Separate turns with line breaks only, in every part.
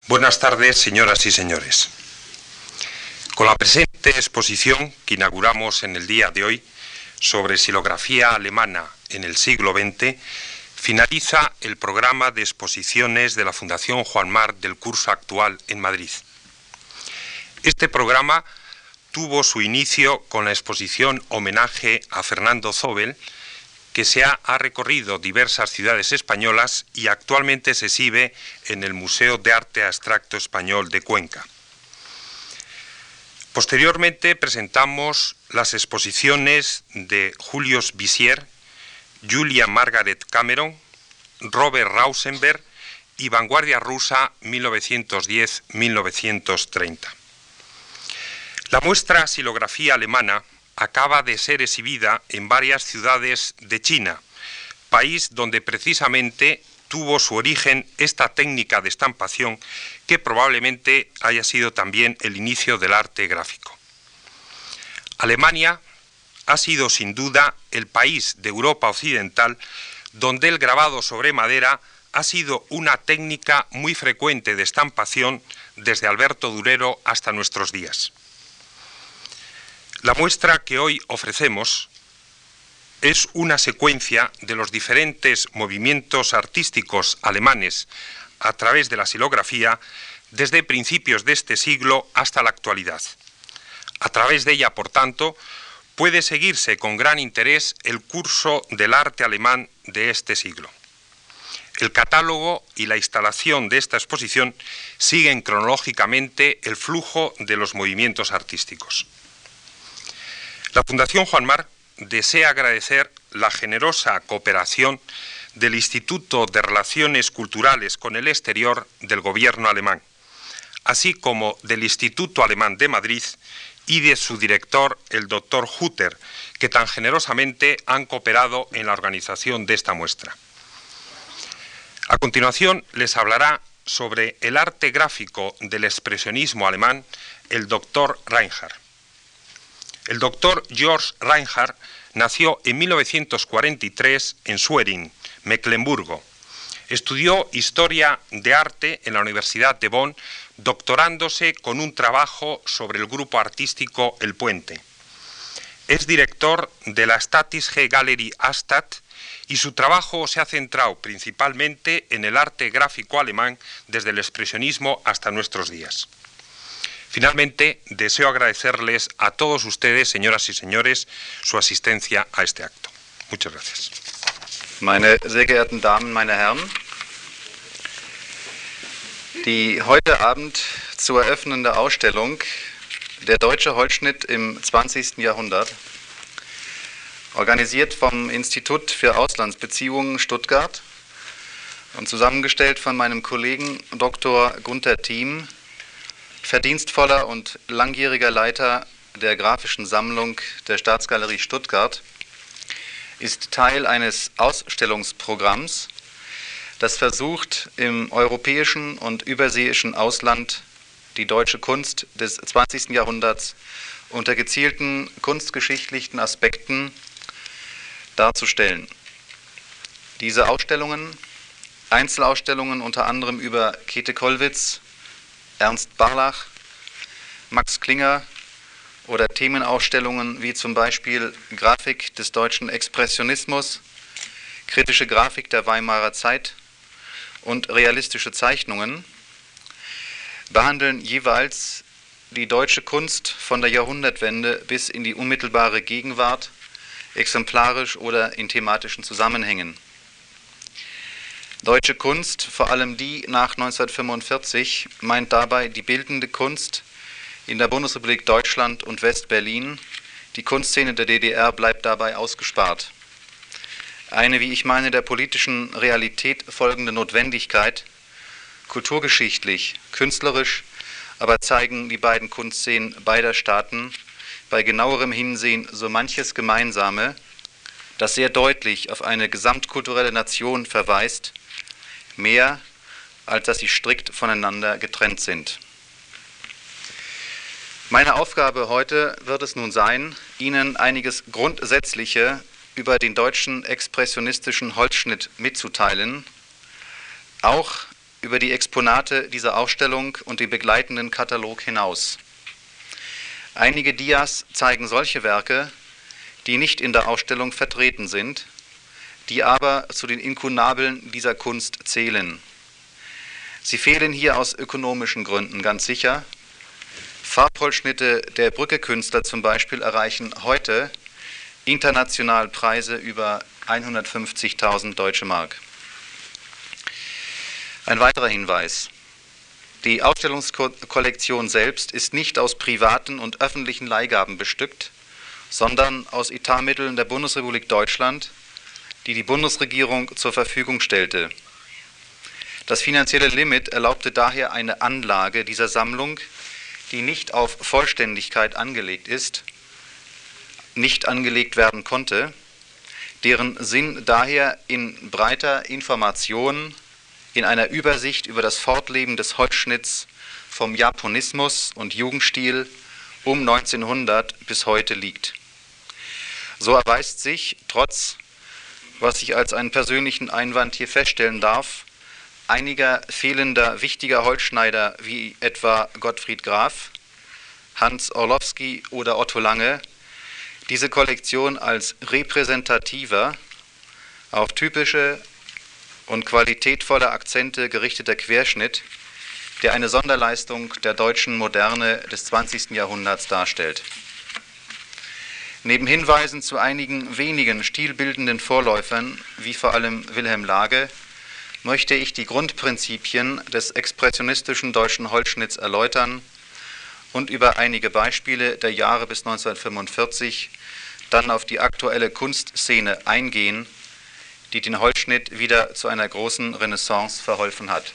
Buenas tardes, señoras y señores. Con la presente exposición que inauguramos en el día de hoy sobre xilografía alemana en el siglo XX, finaliza el programa de exposiciones de la Fundación Juan March del curso actual en Madrid. Este programa tuvo su inicio con la exposición Homenaje a Fernando Zóbel, que ha recorrido diversas ciudades españolas y actualmente se exhibe en el Museo de Arte Abstracto Español de Cuenca. Posteriormente presentamos las exposiciones de Julius Bissier, Julia Margaret Cameron, Robert Rauschenberg y Vanguardia Rusa 1910-1930. La muestra Xilografía alemana acaba de ser exhibida en varias ciudades de China, país donde precisamente tuvo su origen esta técnica de estampación que probablemente haya sido también el inicio del arte gráfico. Alemania ha sido sin duda el país de Europa occidental donde el grabado sobre madera ha sido una técnica muy frecuente de estampación desde Alberto Durero hasta nuestros días. La muestra que hoy ofrecemos es una secuencia de los diferentes movimientos artísticos alemanes a través de la xilografía desde principios de este siglo hasta la actualidad. A través de ella, por tanto, puede seguirse con gran interés el curso del arte alemán de este siglo. El catálogo y la instalación de esta exposición siguen cronológicamente el flujo de los movimientos artísticos. La Fundación Juan March desea agradecer la generosa cooperación del Instituto de Relaciones Culturales con el Exterior del Gobierno alemán, así como del Instituto Alemán de Madrid y de su director, el doctor Hutter, que tan generosamente han cooperado en la organización de esta muestra. A continuación les hablará sobre el arte gráfico del expresionismo alemán el doctor Reinhardt. El doctor Georg Reinhardt nació en 1943 en Schwerin, Mecklemburgo. Estudió Historia de Arte en la Universidad de Bonn, doctorándose con un trabajo sobre el grupo artístico El Puente. Es director de la Statische Galerie Astad y su trabajo se ha centrado principalmente en el arte gráfico alemán desde el expresionismo hasta nuestros días. Finalmente, deseo agradecerles a todos ustedes, señoras y señores, su asistencia a este acto. Muchas gracias.
Meine sehr geehrten Damen, meine Herren, die heute Abend zu eröffnende Ausstellung Der deutsche Holzschnitt im 20. Jahrhundert, organisiert vom Institut für Auslandsbeziehungen Stuttgart und zusammengestellt von meinem Kollegen Dr. Gunther Thiem, verdienstvoller und langjähriger Leiter der grafischen Sammlung der Staatsgalerie Stuttgart, ist Teil eines Ausstellungsprogramms, das versucht, im europäischen und überseeischen Ausland die deutsche Kunst des 20. Jahrhunderts unter gezielten kunstgeschichtlichen Aspekten darzustellen. Diese Ausstellungen, Einzelausstellungen unter anderem über Käthe Kollwitz, Ernst Barlach, Max Klinger oder Themenausstellungen wie zum Beispiel Grafik des deutschen Expressionismus, kritische Grafik der Weimarer Zeit und realistische Zeichnungen behandeln jeweils die deutsche Kunst von der Jahrhundertwende bis in die unmittelbare Gegenwart, exemplarisch oder in thematischen Zusammenhängen. Deutsche Kunst, vor allem die nach 1945, meint dabei die bildende Kunst in der Bundesrepublik Deutschland und West-Berlin. Die Kunstszene der DDR bleibt dabei ausgespart. Eine, wie ich meine, der politischen Realität folgende Notwendigkeit, kulturgeschichtlich, künstlerisch, aber zeigen die beiden Kunstszenen beider Staaten bei genauerem Hinsehen so manches Gemeinsame, das sehr deutlich auf eine gesamtkulturelle Nation verweist, mehr als dass sie strikt voneinander getrennt sind. Meine Aufgabe heute wird es nun sein, Ihnen einiges Grundsätzliche über den deutschen expressionistischen Holzschnitt mitzuteilen, auch über die Exponate dieser Ausstellung und den begleitenden Katalog hinaus. Einige Dias zeigen solche Werke, die nicht in der Ausstellung vertreten sind, die aber zu den Inkunabeln dieser Kunst zählen. Sie fehlen hier aus ökonomischen Gründen ganz sicher. Farbholzschnitte der Brücke-Künstler zum Beispiel erreichen heute international Preise über 150.000 Deutsche Mark. Ein weiterer Hinweis. Die Ausstellungskollektion selbst ist nicht aus privaten und öffentlichen Leihgaben bestückt, sondern aus Etatmitteln der Bundesrepublik Deutschland, die die Bundesregierung zur Verfügung stellte. Das finanzielle Limit erlaubte daher eine Anlage dieser Sammlung, die nicht auf Vollständigkeit angelegt ist, nicht angelegt werden konnte, deren Sinn daher in breiter Information, in einer Übersicht über das Fortleben des Holzschnitts vom Japonismus und Jugendstil um 1900 bis heute liegt. So erweist sich, trotz, was ich als einen persönlichen Einwand hier feststellen darf, einiger fehlender wichtiger Holzschneider wie etwa Gottfried Graf, Hans Orlowski oder Otto Lange, diese Kollektion als repräsentativer, auf typische und qualitätvolle Akzente gerichteter Querschnitt, der eine Sonderleistung der deutschen Moderne des 20. Jahrhunderts darstellt. Neben Hinweisen zu einigen wenigen stilbildenden Vorläufern, wie vor allem Wilhelm Lage, möchte ich die Grundprinzipien des expressionistischen deutschen Holzschnitts erläutern und über einige Beispiele der Jahre bis 1945 dann auf die aktuelle Kunstszene eingehen, die den Holzschnitt wieder zu einer großen Renaissance verholfen hat.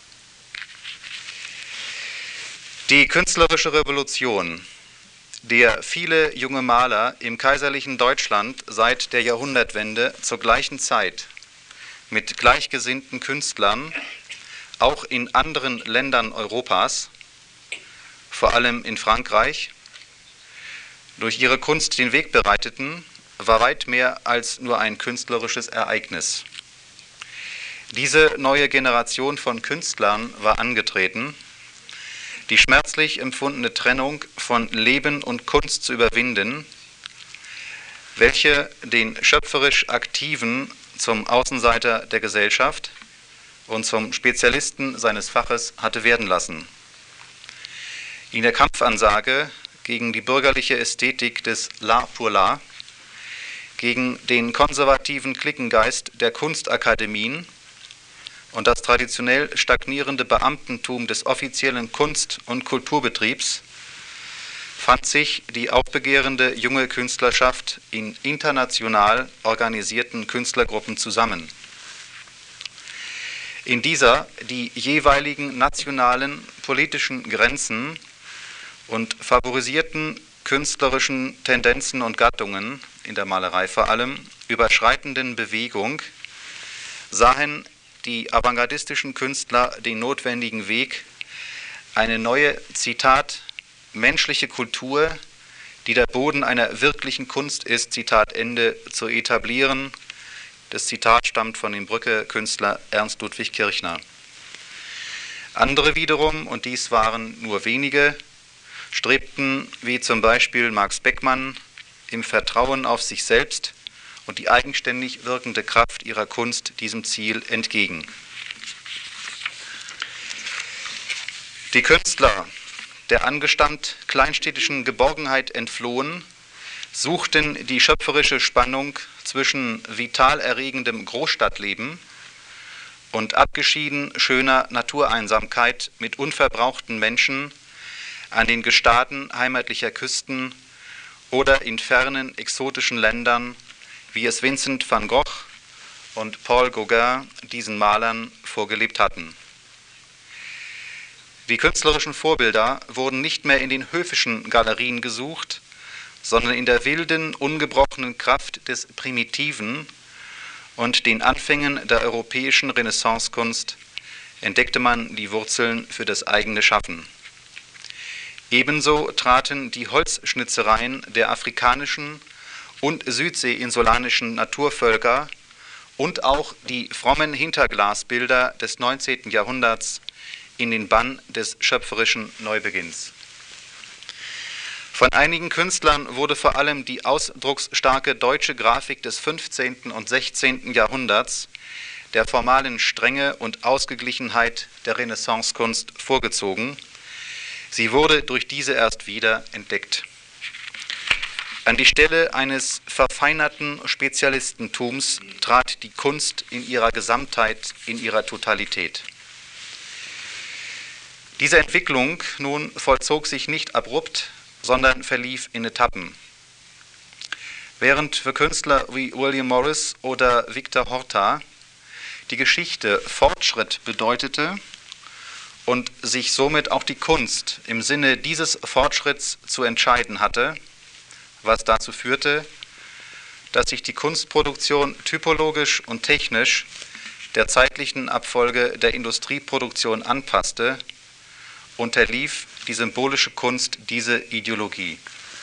Die künstlerische Revolution, der viele junge Maler im kaiserlichen Deutschland seit der Jahrhundertwende zur gleichen Zeit mit gleichgesinnten Künstlern auch in anderen Ländern Europas, vor allem in Frankreich, durch ihre Kunst den Weg bereiteten, war weit mehr als nur ein künstlerisches Ereignis. Diese neue Generation von Künstlern war angetreten, die schmerzlich empfundene Trennung von Leben und Kunst zu überwinden, welche den schöpferisch Aktiven zum Außenseiter der Gesellschaft und zum Spezialisten seines Faches hatte werden lassen. In der Kampfansage gegen die bürgerliche Ästhetik des L'Art pour l'Art, gegen den konservativen Cliquengeist der Kunstakademien und das traditionell stagnierende Beamtentum des offiziellen Kunst- und Kulturbetriebs fand sich die aufbegehrende junge Künstlerschaft in international organisierten Künstlergruppen zusammen. In dieser die jeweiligen nationalen politischen Grenzen und favorisierten künstlerischen Tendenzen und Gattungen, in der Malerei vor allem, überschreitenden Bewegung sahen die avantgardistischen Künstler den notwendigen Weg, eine neue, Zitat, menschliche Kultur, die der Boden einer wirklichen Kunst ist, Zitat Ende, zu etablieren. Das Zitat stammt von dem Brücke-Künstler Ernst Ludwig Kirchner. Andere wiederum, und dies waren nur wenige, strebten, wie zum Beispiel Max Beckmann, im Vertrauen auf sich selbst und die eigenständig wirkende Kraft ihrer Kunst diesem Ziel entgegen. Die Künstler, der Angestand kleinstädtischen Geborgenheit entflohen, suchten die schöpferische Spannung zwischen vital erregendem Großstadtleben und abgeschieden schöner Natureinsamkeit mit unverbrauchten Menschen an den Gestaden heimatlicher Küsten oder in fernen exotischen Ländern, wie es Vincent van Gogh und Paul Gauguin diesen Malern vorgelebt hatten. Die künstlerischen Vorbilder wurden nicht mehr in den höfischen Galerien gesucht, sondern in der wilden, ungebrochenen Kraft des Primitiven und den Anfängen der europäischen Renaissancekunst entdeckte man die Wurzeln für das eigene Schaffen. Ebenso traten die Holzschnitzereien der afrikanischen und südseeinsulanischen Naturvölker und auch die frommen Hinterglasbilder des 19. Jahrhunderts in den Bann des schöpferischen Neubeginns. Von einigen Künstlern wurde vor allem die ausdrucksstarke deutsche Grafik des 15. und 16. Jahrhunderts der formalen Strenge und Ausgeglichenheit der Renaissancekunst vorgezogen. Sie wurde durch diese erst wieder entdeckt. An die Stelle eines verfeinerten Spezialistentums trat die Kunst in ihrer Gesamtheit, in ihrer Totalität. Diese Entwicklung nun vollzog sich nicht abrupt, sondern verlief in Etappen. Während für Künstler wie William Morris oder Victor Horta die Geschichte Fortschritt bedeutete und sich somit auch die Kunst im Sinne dieses Fortschritts zu entscheiden hatte, was dazu führte, dass sich die Kunstproduktion typologisch und technisch der zeitlichen Abfolge der Industrieproduktion anpasste, unterlief die symbolische Kunst diese Ideologie.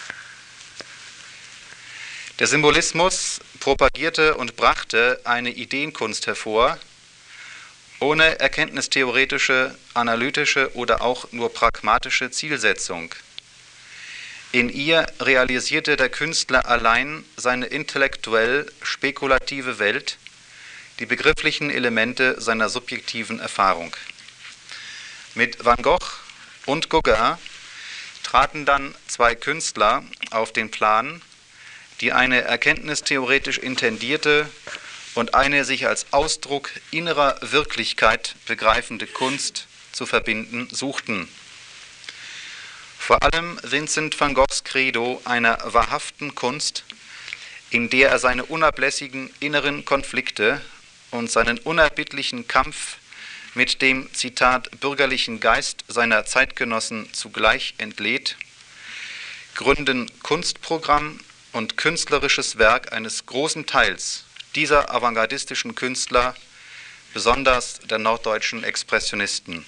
Der Symbolismus propagierte und brachte eine Ideenkunst hervor, ohne erkenntnistheoretische, analytische oder auch nur pragmatische Zielsetzung. In ihr realisierte der Künstler allein seine intellektuell spekulative Welt, die begrifflichen Elemente seiner subjektiven Erfahrung. Mit Van Gogh und Gauguin traten dann zwei Künstler auf den Plan, die eine erkenntnistheoretisch intendierte und eine sich als Ausdruck innerer Wirklichkeit begreifende Kunst zu verbinden suchten. Vor allem Vincent van Goghs Credo einer wahrhaften Kunst, in der er seine unablässigen inneren Konflikte und seinen unerbittlichen Kampf mit dem, Zitat, bürgerlichen Geist seiner Zeitgenossen zugleich entlädt, gründen Kunstprogramm und künstlerisches Werk eines großen Teils dieser avantgardistischen Künstler, besonders der norddeutschen Expressionisten.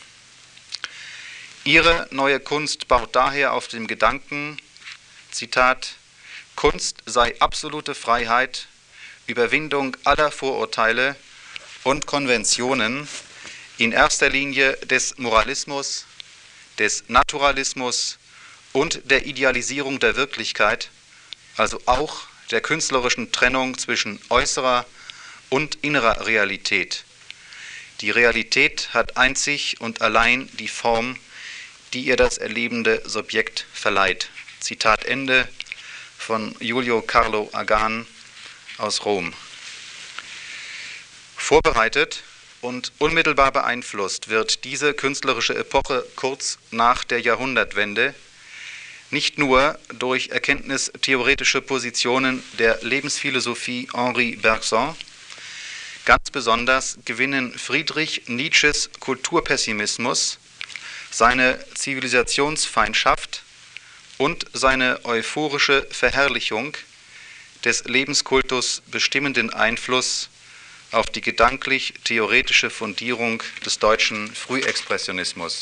Ihre neue Kunst baut daher auf dem Gedanken, Zitat, Kunst sei absolute Freiheit, Überwindung aller Vorurteile und Konventionen, in erster Linie des Moralismus, des Naturalismus und der Idealisierung der Wirklichkeit, also auch der künstlerischen Trennung zwischen äußerer und innerer Realität. Die Realität hat einzig und allein die Form, die ihr das erlebende Subjekt verleiht. Zitat Ende von Julio Carlo Agan aus Rom. Vorbereitet und unmittelbar beeinflusst wird diese künstlerische Epoche kurz nach der Jahrhundertwende nicht nur durch erkenntnistheoretische Positionen der Lebensphilosophie Henri Bergson, ganz besonders gewinnen Friedrich Nietzsches Kulturpessimismus, seine Zivilisationsfeindschaft und seine euphorische Verherrlichung des Lebenskultus bestimmenden Einfluss auf die gedanklich-theoretische Fundierung des deutschen Frühexpressionismus.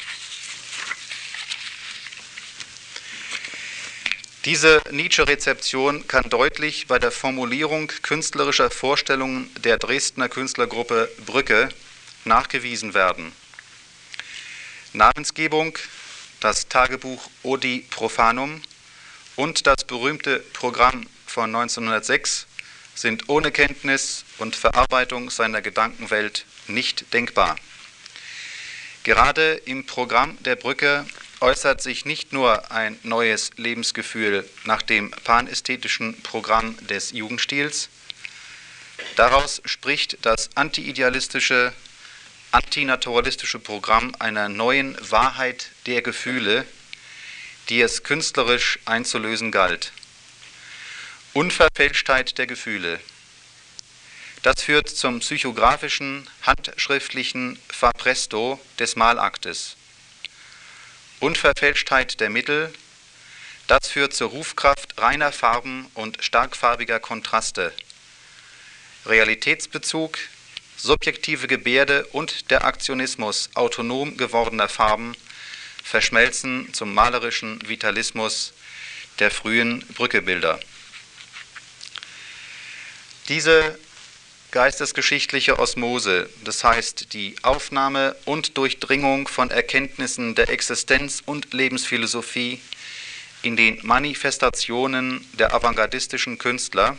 Diese Nietzsche-Rezeption kann deutlich bei der Formulierung künstlerischer Vorstellungen der Dresdner Künstlergruppe Brücke nachgewiesen werden. Namensgebung, das Tagebuch Odi Profanum und das berühmte Programm von 1906 sind ohne Kenntnis und Verarbeitung seiner Gedankenwelt nicht denkbar. Gerade im Programm der Brücke äußert sich nicht nur ein neues Lebensgefühl nach dem panästhetischen Programm des Jugendstils, daraus spricht das anti-idealistische, antinaturalistische Programm einer neuen Wahrheit der Gefühle, die es künstlerisch einzulösen galt. Unverfälschtheit der Gefühle. Das führt zum psychografischen, handschriftlichen Fapresto des Malaktes. Unverfälschtheit der Mittel. Das führt zur Rufkraft reiner Farben und starkfarbiger Kontraste. Realitätsbezug, subjektive Gebärde und der Aktionismus autonom gewordener Farben verschmelzen zum malerischen Vitalismus der frühen Brückebilder. Diese geistesgeschichtliche Osmose, das heißt die Aufnahme und Durchdringung von Erkenntnissen der Existenz- und Lebensphilosophie in den Manifestationen der avantgardistischen Künstler,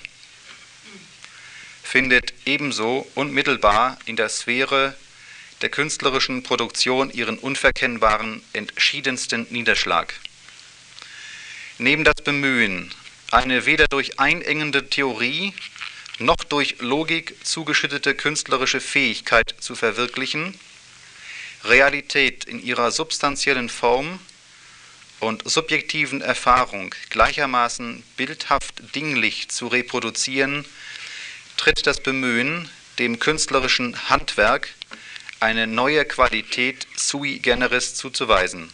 findet ebenso unmittelbar in der Sphäre der künstlerischen Produktion ihren unverkennbaren, entschiedensten Niederschlag. Neben das Bemühen, eine weder durch einengende Theorie noch durch Logik zugeschüttete künstlerische Fähigkeit zu verwirklichen, Realität in ihrer substanziellen Form und subjektiven Erfahrung gleichermaßen bildhaft dinglich zu reproduzieren, tritt das Bemühen, dem künstlerischen Handwerk eine neue Qualität sui generis zuzuweisen.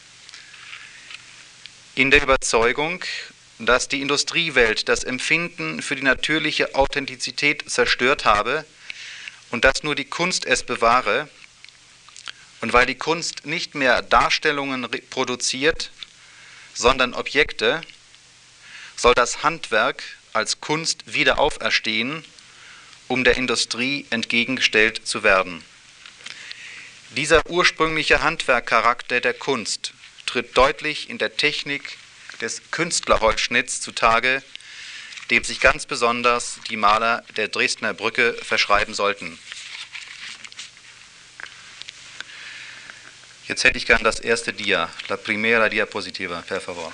In der Überzeugung, dass die Industriewelt das Empfinden für die natürliche Authentizität zerstört habe und dass nur die Kunst es bewahre, und weil die Kunst nicht mehr Darstellungen produziert, sondern Objekte, soll das Handwerk als Kunst wieder auferstehen, um der Industrie entgegengestellt zu werden. Dieser ursprüngliche Handwerkcharakter der Kunst tritt deutlich in der Technik des Künstlerholzschnitts zutage, dem sich ganz besonders die Maler der Dresdner Brücke verschreiben sollten. Jetzt hätte ich gern das erste Dia, la primera diapositiva, per favor.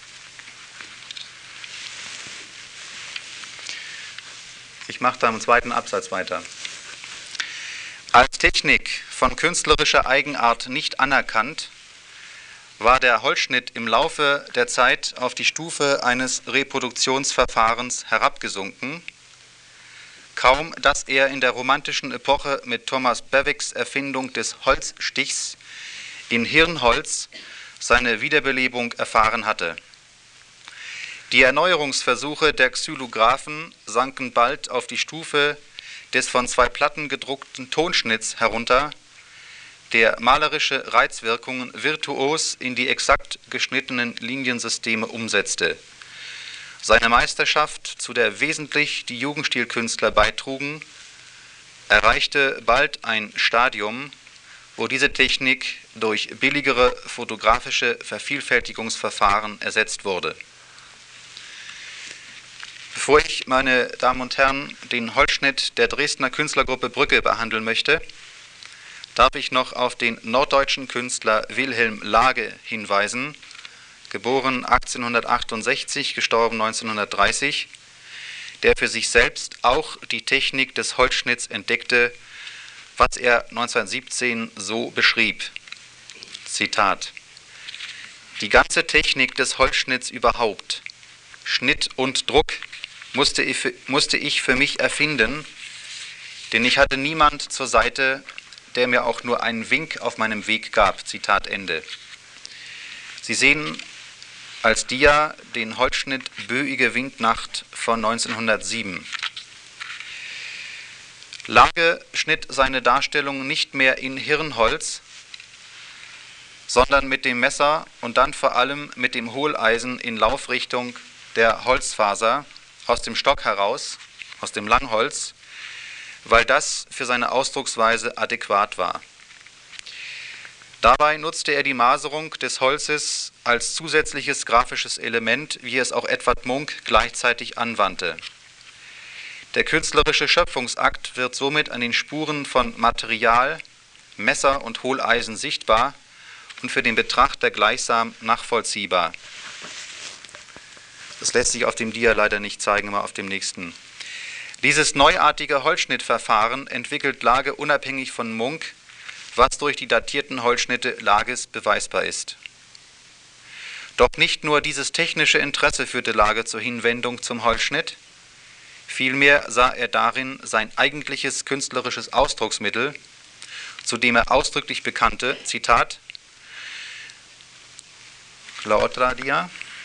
Ich mache da im zweiten Absatz weiter. Als Technik von künstlerischer Eigenart nicht anerkannt, war der Holzschnitt im Laufe der Zeit auf die Stufe eines Reproduktionsverfahrens herabgesunken, kaum dass er in der romantischen Epoche mit Thomas Bewicks Erfindung des Holzstichs in Hirnholz seine Wiederbelebung erfahren hatte. Die Erneuerungsversuche der Xylographen sanken bald auf die Stufe des von 2 Platten gedruckten Tonschnitts herunter, der malerische Reizwirkungen virtuos in die exakt geschnittenen Liniensysteme umsetzte. Seine Meisterschaft, zu der wesentlich die Jugendstilkünstler beitrugen, erreichte bald ein Stadium, wo diese Technik durch billigere fotografische Vervielfältigungsverfahren ersetzt wurde. Bevor ich, meine Damen und Herren, den Holzschnitt der Dresdner Künstlergruppe Brücke behandeln möchte, darf ich noch auf den norddeutschen Künstler Wilhelm Lage hinweisen, geboren 1868, gestorben 1930, der für sich selbst auch die Technik des Holzschnitts entdeckte, was er 1917 so beschrieb. Zitat: Die ganze Technik des Holzschnitts überhaupt, Schnitt und Druck, musste ich für mich erfinden, denn ich hatte niemand zur Seite, der mir auch nur einen Wink auf meinem Weg gab. Zitat Ende. Sie sehen als Dia den Holzschnitt Böige Windnacht von 1907. Lage schnitt seine Darstellung nicht mehr in Hirnholz, sondern mit dem Messer und dann vor allem mit dem Hohleisen in Laufrichtung der Holzfaser aus dem Stock heraus, aus dem Langholz, weil das für seine Ausdrucksweise adäquat war. Dabei nutzte er die Maserung des Holzes als zusätzliches grafisches Element, wie es auch Edvard Munch gleichzeitig anwandte. Der künstlerische Schöpfungsakt wird somit an den Spuren von Material, Messer und Hohleisen sichtbar und für den Betrachter gleichsam nachvollziehbar. Das lässt sich auf dem Dia leider nicht zeigen, aber auf dem nächsten. Dieses neuartige Holzschnittverfahren entwickelt Lage unabhängig von Munch, was durch die datierten Holzschnitte Lages beweisbar ist. Doch nicht nur dieses technische Interesse führte Lage zur Hinwendung zum Holzschnitt, vielmehr sah er darin sein eigentliches künstlerisches Ausdrucksmittel, zu dem er ausdrücklich bekannte, Zitat, La otra dia,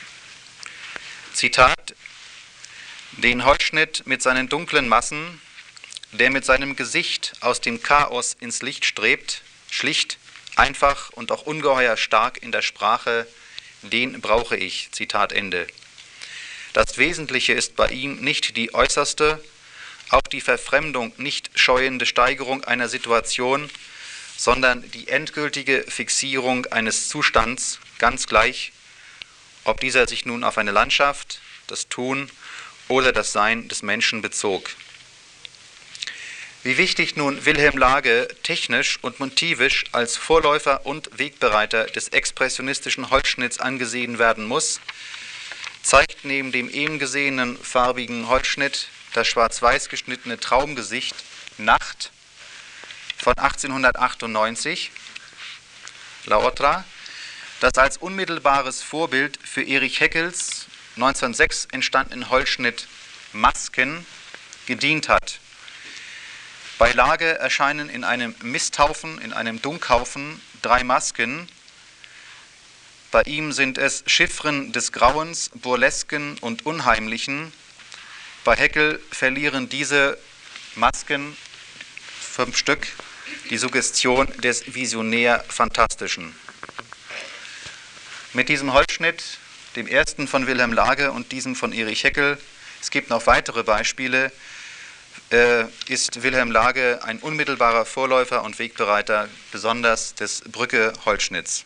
Zitat, den Holzschnitt mit seinen dunklen Massen, der mit seinem Gesicht aus dem Chaos ins Licht strebt, schlicht, einfach und auch ungeheuer stark in der Sprache, den brauche ich, Zitat Ende. Das Wesentliche ist bei ihm nicht die äußerste, auch die Verfremdung nicht scheuende Steigerung einer Situation, sondern die endgültige Fixierung eines Zustands, ganz gleich, ob dieser sich nun auf eine Landschaft, das Tun oder das Sein des Menschen bezog. Wie wichtig nun Wilhelm Lage technisch und motivisch als Vorläufer und Wegbereiter des expressionistischen Holzschnitts angesehen werden muss, zeigt neben dem eben gesehenen farbigen Holzschnitt das schwarz-weiß geschnittene Traumgesicht Nacht von 1898, La Otra, das als unmittelbares Vorbild für Erich Heckels 1906 entstandenen Holzschnitt Masken gedient hat. Bei Lage erscheinen in einem Misthaufen, in einem Dunkhaufen 3 Masken. Bei ihm sind es Chiffren des Grauens, Burlesken und Unheimlichen. Bei Heckel verlieren diese Masken, 5 Stück, die Suggestion des Visionär-Phantastischen. Mit diesem Holzschnitt, dem ersten von Wilhelm Lage und diesem von Erich Heckel, es gibt noch weitere Beispiele, ist Wilhelm Lage ein unmittelbarer Vorläufer und Wegbereiter, besonders des Brücke-Holzschnitts.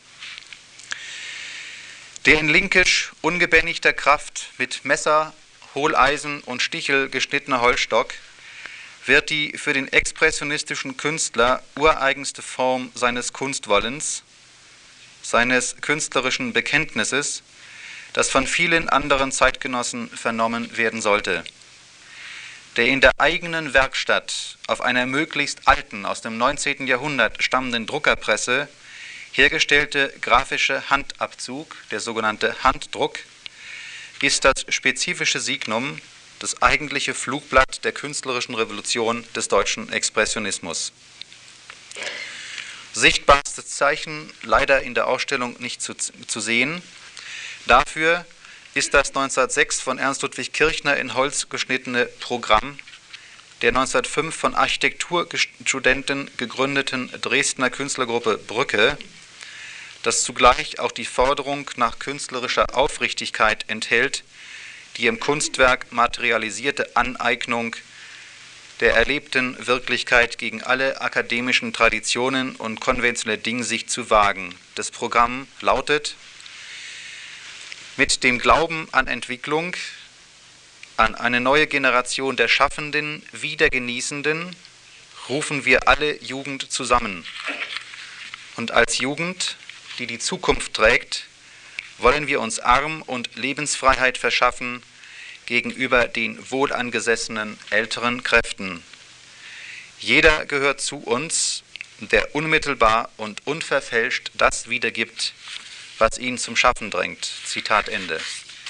Der in linkisch ungebändigter Kraft mit Messer, Hohleisen und Stichel geschnittene Holzstock wird die für den expressionistischen Künstler ureigenste Form seines Kunstwollens, seines künstlerischen Bekenntnisses, das von vielen anderen Zeitgenossen vernommen werden sollte. Der in der eigenen Werkstatt auf einer möglichst alten, aus dem 19. Jahrhundert stammenden Druckerpresse hergestellte grafische Handabzug, der sogenannte Handdruck, ist das spezifische Signum, das eigentliche Flugblatt der künstlerischen Revolution des deutschen Expressionismus. Sichtbarstes Zeichen leider in der Ausstellung nicht zu sehen. Dafür ist das 1906 von Ernst Ludwig Kirchner in Holz geschnittene Programm der 1905 von Architekturstudenten gegründeten Dresdner Künstlergruppe Brücke, das zugleich auch die Forderung nach künstlerischer Aufrichtigkeit enthält, die im Kunstwerk materialisierte Aneignung der erlebten Wirklichkeit gegen alle akademischen Traditionen und konventionelle Dinge sich zu wagen. Das Programm lautet: Mit dem Glauben an Entwicklung, an eine neue Generation der Schaffenden, Wiedergenießenden, rufen wir alle Jugend zusammen. Und als Jugend, die die Zukunft trägt, wollen wir uns Arm und Lebensfreiheit verschaffen gegenüber den wohlangesessenen älteren Kräften. Jeder gehört zu uns, der unmittelbar und unverfälscht das wiedergibt, was ihn zum Schaffen drängt. Zitat Ende.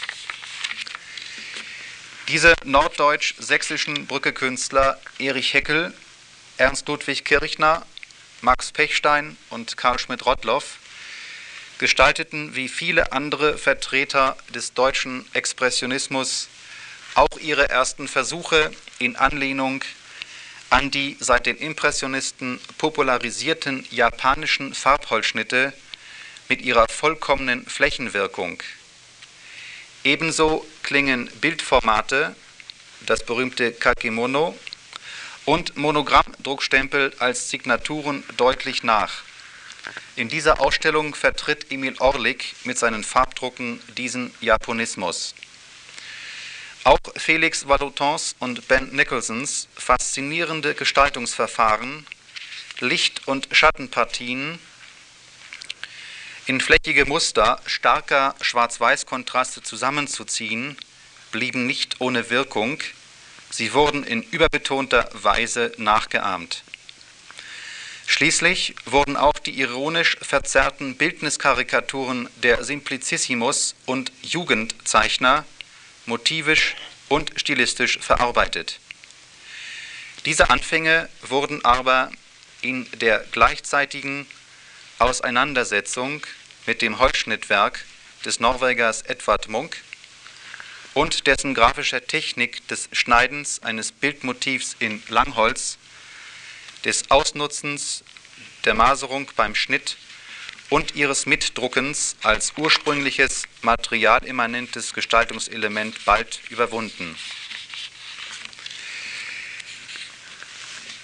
Diese norddeutsch-sächsischen Brücke-Künstler Erich Heckel, Ernst Ludwig Kirchner, Max Pechstein und Karl Schmidt-Rottloff gestalteten wie viele andere Vertreter des deutschen Expressionismus auch ihre ersten Versuche in Anlehnung an die seit den Impressionisten popularisierten japanischen Farbholzschnitte mit ihrer vollkommenen Flächenwirkung. Ebenso klingen Bildformate, das berühmte Kakemono, und Monogrammdruckstempel als Signaturen deutlich nach. In dieser Ausstellung vertritt Emil Orlik mit seinen Farbdrucken diesen Japonismus. Auch Felix Vallottons und Ben Nicholsons faszinierende Gestaltungsverfahren, Licht- und Schattenpartien in flächige Muster starker Schwarz-Weiß-Kontraste zusammenzuziehen, blieben nicht ohne Wirkung, sie wurden in überbetonter Weise nachgeahmt. Schließlich wurden auch die ironisch verzerrten Bildniskarikaturen der Simplicissimus und Jugendzeichner motivisch und stilistisch verarbeitet. Diese Anfänge wurden aber in der gleichzeitigen Auseinandersetzung mit dem Holzschnittwerk des Norwegers Edvard Munch und dessen grafischer Technik des Schneidens eines Bildmotivs in Langholz, des Ausnutzens der Maserung beim Schnitt und ihres Mitdruckens als ursprüngliches materialimmanentes Gestaltungselement bald überwunden.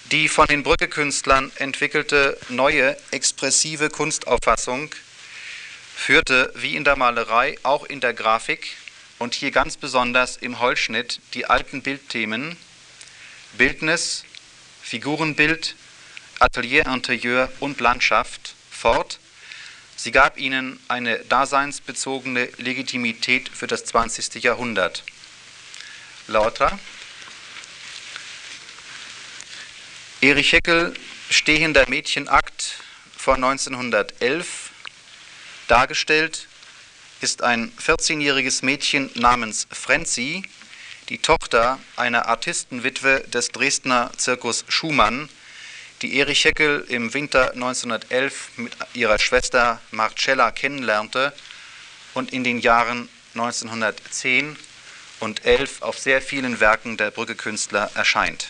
Die von den Brücke-Künstlern entwickelte neue expressive Kunstauffassung führte wie in der Malerei auch in der Grafik und hier ganz besonders im Holzschnitt die alten Bildthemen Bildnis, Figurenbild, Atelier Interieur und Landschaft fort. Sie gab ihnen eine daseinsbezogene Legitimität für das 20. Jahrhundert. Lauter. Erich Heckel, Stehender Mädchenakt von 1911. Dargestellt ist ein 14-jähriges Mädchen namens Frenzi, die Tochter einer Artistenwitwe des Dresdner Zirkus Schumann, die Erich Heckel im Winter 1911 mit ihrer Schwester Marcella kennenlernte und in den Jahren 1910 und 11 auf sehr vielen Werken der Brücke-Künstler erscheint.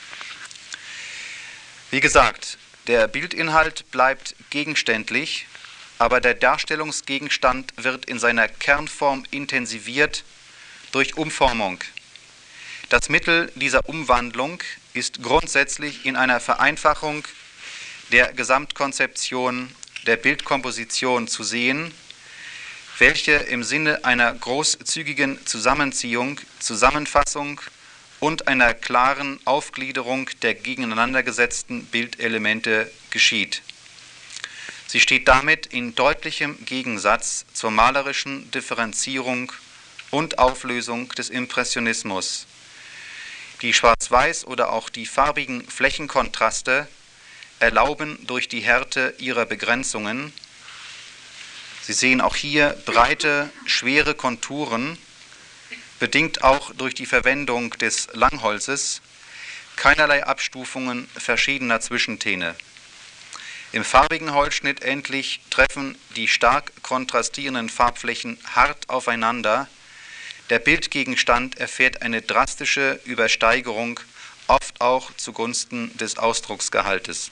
Wie gesagt, der Bildinhalt bleibt gegenständlich, aber der Darstellungsgegenstand wird in seiner Kernform intensiviert durch Umformung. Das Mittel dieser Umwandlung ist grundsätzlich in einer Vereinfachung der Gesamtkonzeption der Bildkomposition zu sehen, welche im Sinne einer großzügigen Zusammenziehung, Zusammenfassung und einer klaren Aufgliederung der gegeneinandergesetzten Bildelemente geschieht. Sie steht damit in deutlichem Gegensatz zur malerischen Differenzierung und Auflösung des Impressionismus. Die Schwarz-Weiß- oder auch die farbigen Flächenkontraste erlauben durch die Härte ihrer Begrenzungen, Sie sehen auch hier breite, schwere Konturen, bedingt auch durch die Verwendung des Langholzes, keinerlei Abstufungen verschiedener Zwischentöne. Im farbigen Holzschnitt endlich treffen die stark kontrastierenden Farbflächen hart aufeinander. Der Bildgegenstand erfährt eine drastische Übersteigerung, oft auch zugunsten des Ausdrucksgehaltes.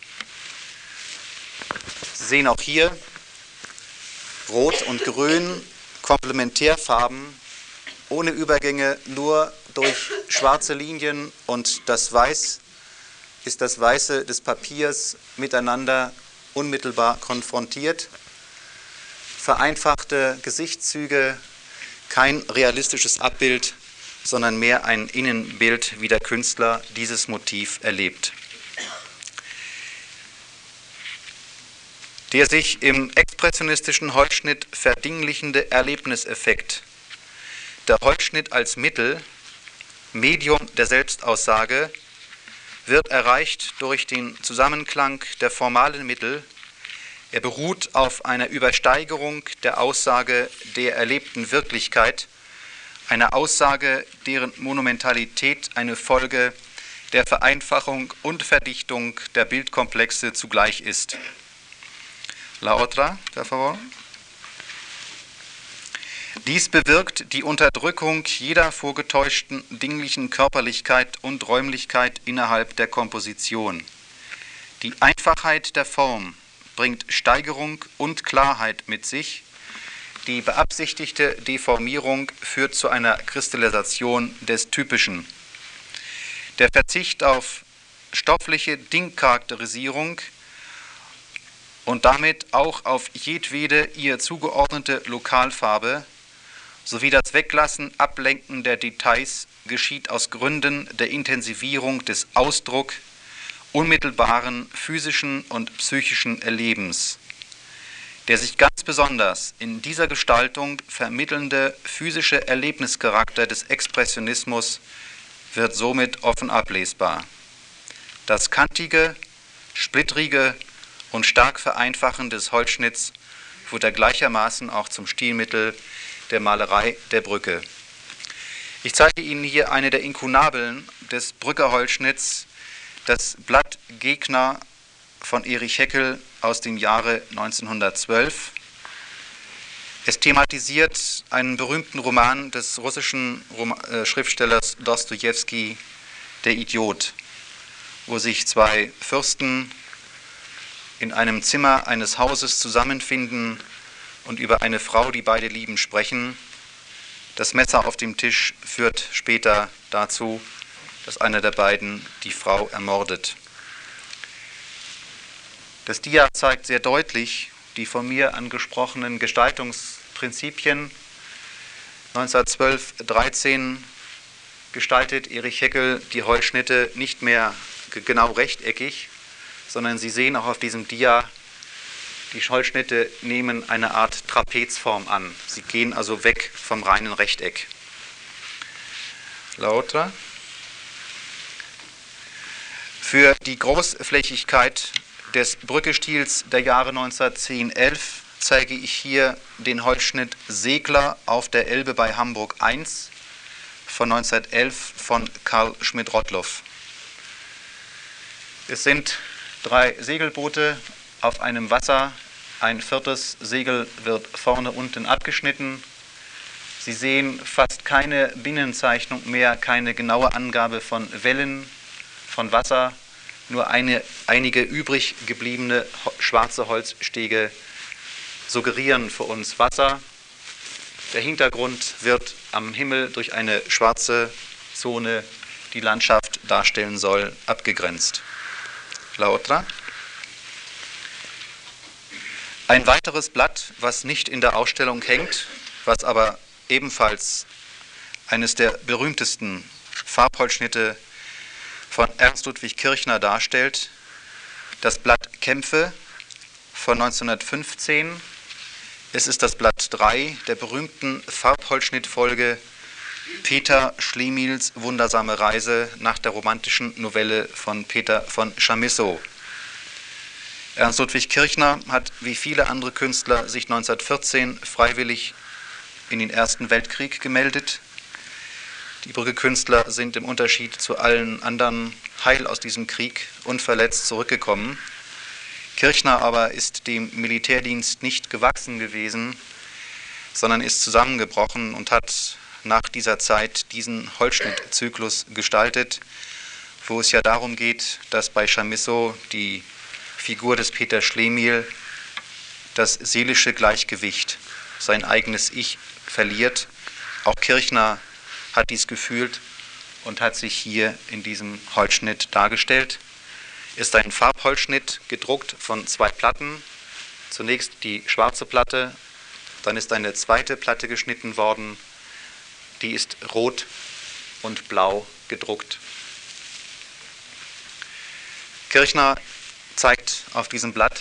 Sie sehen auch hier Rot und Grün, Komplementärfarben, ohne Übergänge, nur durch schwarze Linien und das Weiß ist das Weiße des Papiers miteinander unmittelbar konfrontiert. Vereinfachte Gesichtszüge, kein realistisches Abbild, sondern mehr ein Innenbild, wie der Künstler dieses Motiv erlebt. Der sich im expressionistischen Holzschnitt verdinglichende Erlebniseffekt. Der Holzschnitt als Mittel, Medium der Selbstaussage, wird erreicht durch den Zusammenklang der formalen Mittel. Er beruht auf einer Übersteigerung der Aussage der erlebten Wirklichkeit, einer Aussage, deren Monumentalität eine Folge der Vereinfachung und Verdichtung der Bildkomplexe zugleich ist. La otra, per favor. Dies bewirkt die Unterdrückung jeder vorgetäuschten dinglichen Körperlichkeit und Räumlichkeit innerhalb der Komposition. Die Einfachheit der Form bringt Steigerung und Klarheit mit sich. Die beabsichtigte Deformierung führt zu einer Kristallisation des Typischen. Der Verzicht auf stoffliche Dingcharakterisierung und damit auch auf jedwede ihr zugeordnete Lokalfarbe sowie das Weglassen, Ablenken der Details geschieht aus Gründen der Intensivierung des Ausdruck, unmittelbaren physischen und psychischen Erlebens. Der sich ganz besonders in dieser Gestaltung vermittelnde physische Erlebnischarakter des Expressionismus wird somit offen ablesbar. Das kantige, splittrige und stark vereinfachen des Holzschnitts wurde gleichermaßen auch zum Stilmittel der Malerei der Brücke. Ich zeige Ihnen hier eine der Inkunabeln des Brücker Holzschnitts, das Blatt Gegner von Erich Heckel aus dem Jahre 1912. Es thematisiert einen berühmten Roman des russischen Schriftstellers Dostojewski, Der Idiot, wo sich zwei Fürsten in einem Zimmer eines Hauses zusammenfinden und über eine Frau, die beide lieben, sprechen. Das Messer auf dem Tisch führt später dazu, dass einer der beiden die Frau ermordet. Das Dia zeigt sehr deutlich die von mir angesprochenen Gestaltungsprinzipien. 1912/13 gestaltet Erich Heckel die Holzschnitte nicht mehr genau rechteckig, sondern Sie sehen auch auf diesem Dia, die Holzschnitte nehmen eine Art Trapezform an. Sie gehen also weg vom reinen Rechteck. Lauter. Für die Großflächigkeit des Brücke-Stils der Jahre 1910-11 zeige ich hier den Holzschnitt Segler auf der Elbe bei Hamburg I von 1911 von Karl Schmidt-Rottluff. Es sind 3 Segelboote auf einem Wasser. Ein 4. Segel wird vorne unten abgeschnitten. Sie sehen fast keine Binnenzeichnung mehr, keine genaue Angabe von Wellen, von Wasser, nur einige übrig gebliebene schwarze Holzstege suggerieren für uns Wasser. Der Hintergrund wird am Himmel durch eine schwarze Zone, die Landschaft darstellen soll, abgegrenzt. Lauter. Ein weiteres Blatt, was nicht in der Ausstellung hängt, was aber ebenfalls eines der berühmtesten Farbholzschnitte von Ernst Ludwig Kirchner darstellt, das Blatt Kämpfe von 1915. Es ist das Blatt 3 der berühmten Farbholzschnittfolge Peter Schlemihls wundersame Reise nach der romantischen Novelle von Peter von Chamisso. Ernst Ludwig Kirchner hat wie viele andere Künstler sich 1914 freiwillig in den Ersten Weltkrieg gemeldet. Die Brücke-Künstler sind im Unterschied zu allen anderen heil aus diesem Krieg unverletzt zurückgekommen. Kirchner aber ist dem Militärdienst nicht gewachsen gewesen, sondern ist zusammengebrochen und hat nach dieser Zeit diesen Holzschnittzyklus gestaltet, wo es ja darum geht, dass bei Chamisso die Figur des Peter Schlemihl das seelische Gleichgewicht, sein eigenes Ich verliert. Auch Kirchner hat dies gefühlt und hat sich hier in diesem Holzschnitt dargestellt. Ist ein Farbholzschnitt, gedruckt von 2 Platten. Zunächst die schwarze Platte, dann ist eine zweite Platte geschnitten worden. Die ist rot und blau gedruckt. Kirchner zeigt auf diesem Blatt,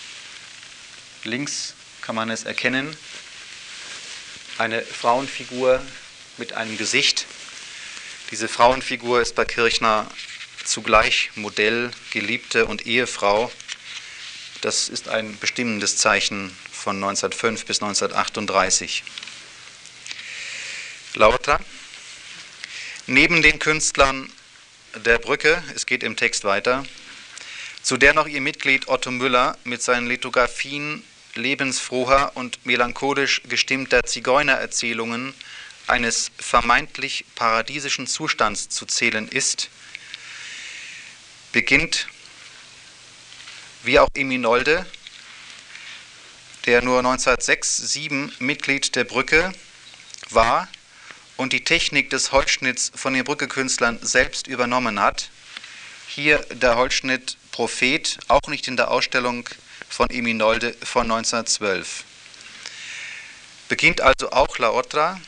links kann man es erkennen, eine Frauenfigur mit einem Gesicht. Diese Frauenfigur ist bei Kirchner zugleich Modell, Geliebte und Ehefrau. Das ist ein bestimmendes Zeichen von 1905 bis 1938. Lauter. Neben den Künstlern der Brücke, es geht im Text weiter, zu der noch ihr Mitglied Otto Müller mit seinen Lithografien lebensfroher und melancholisch gestimmter Zigeunererzählungen eines vermeintlich paradiesischen Zustands zu zählen ist, beginnt, wie auch Eminolde, der nur 1906/07 Mitglied der Brücke war und die Technik des Holzschnitts von den Brücke-Künstlern selbst übernommen hat, hier der Holzschnitt Prophet, auch nicht in der Ausstellung von Eminolde von 1912. Beginnt also auch Laotra.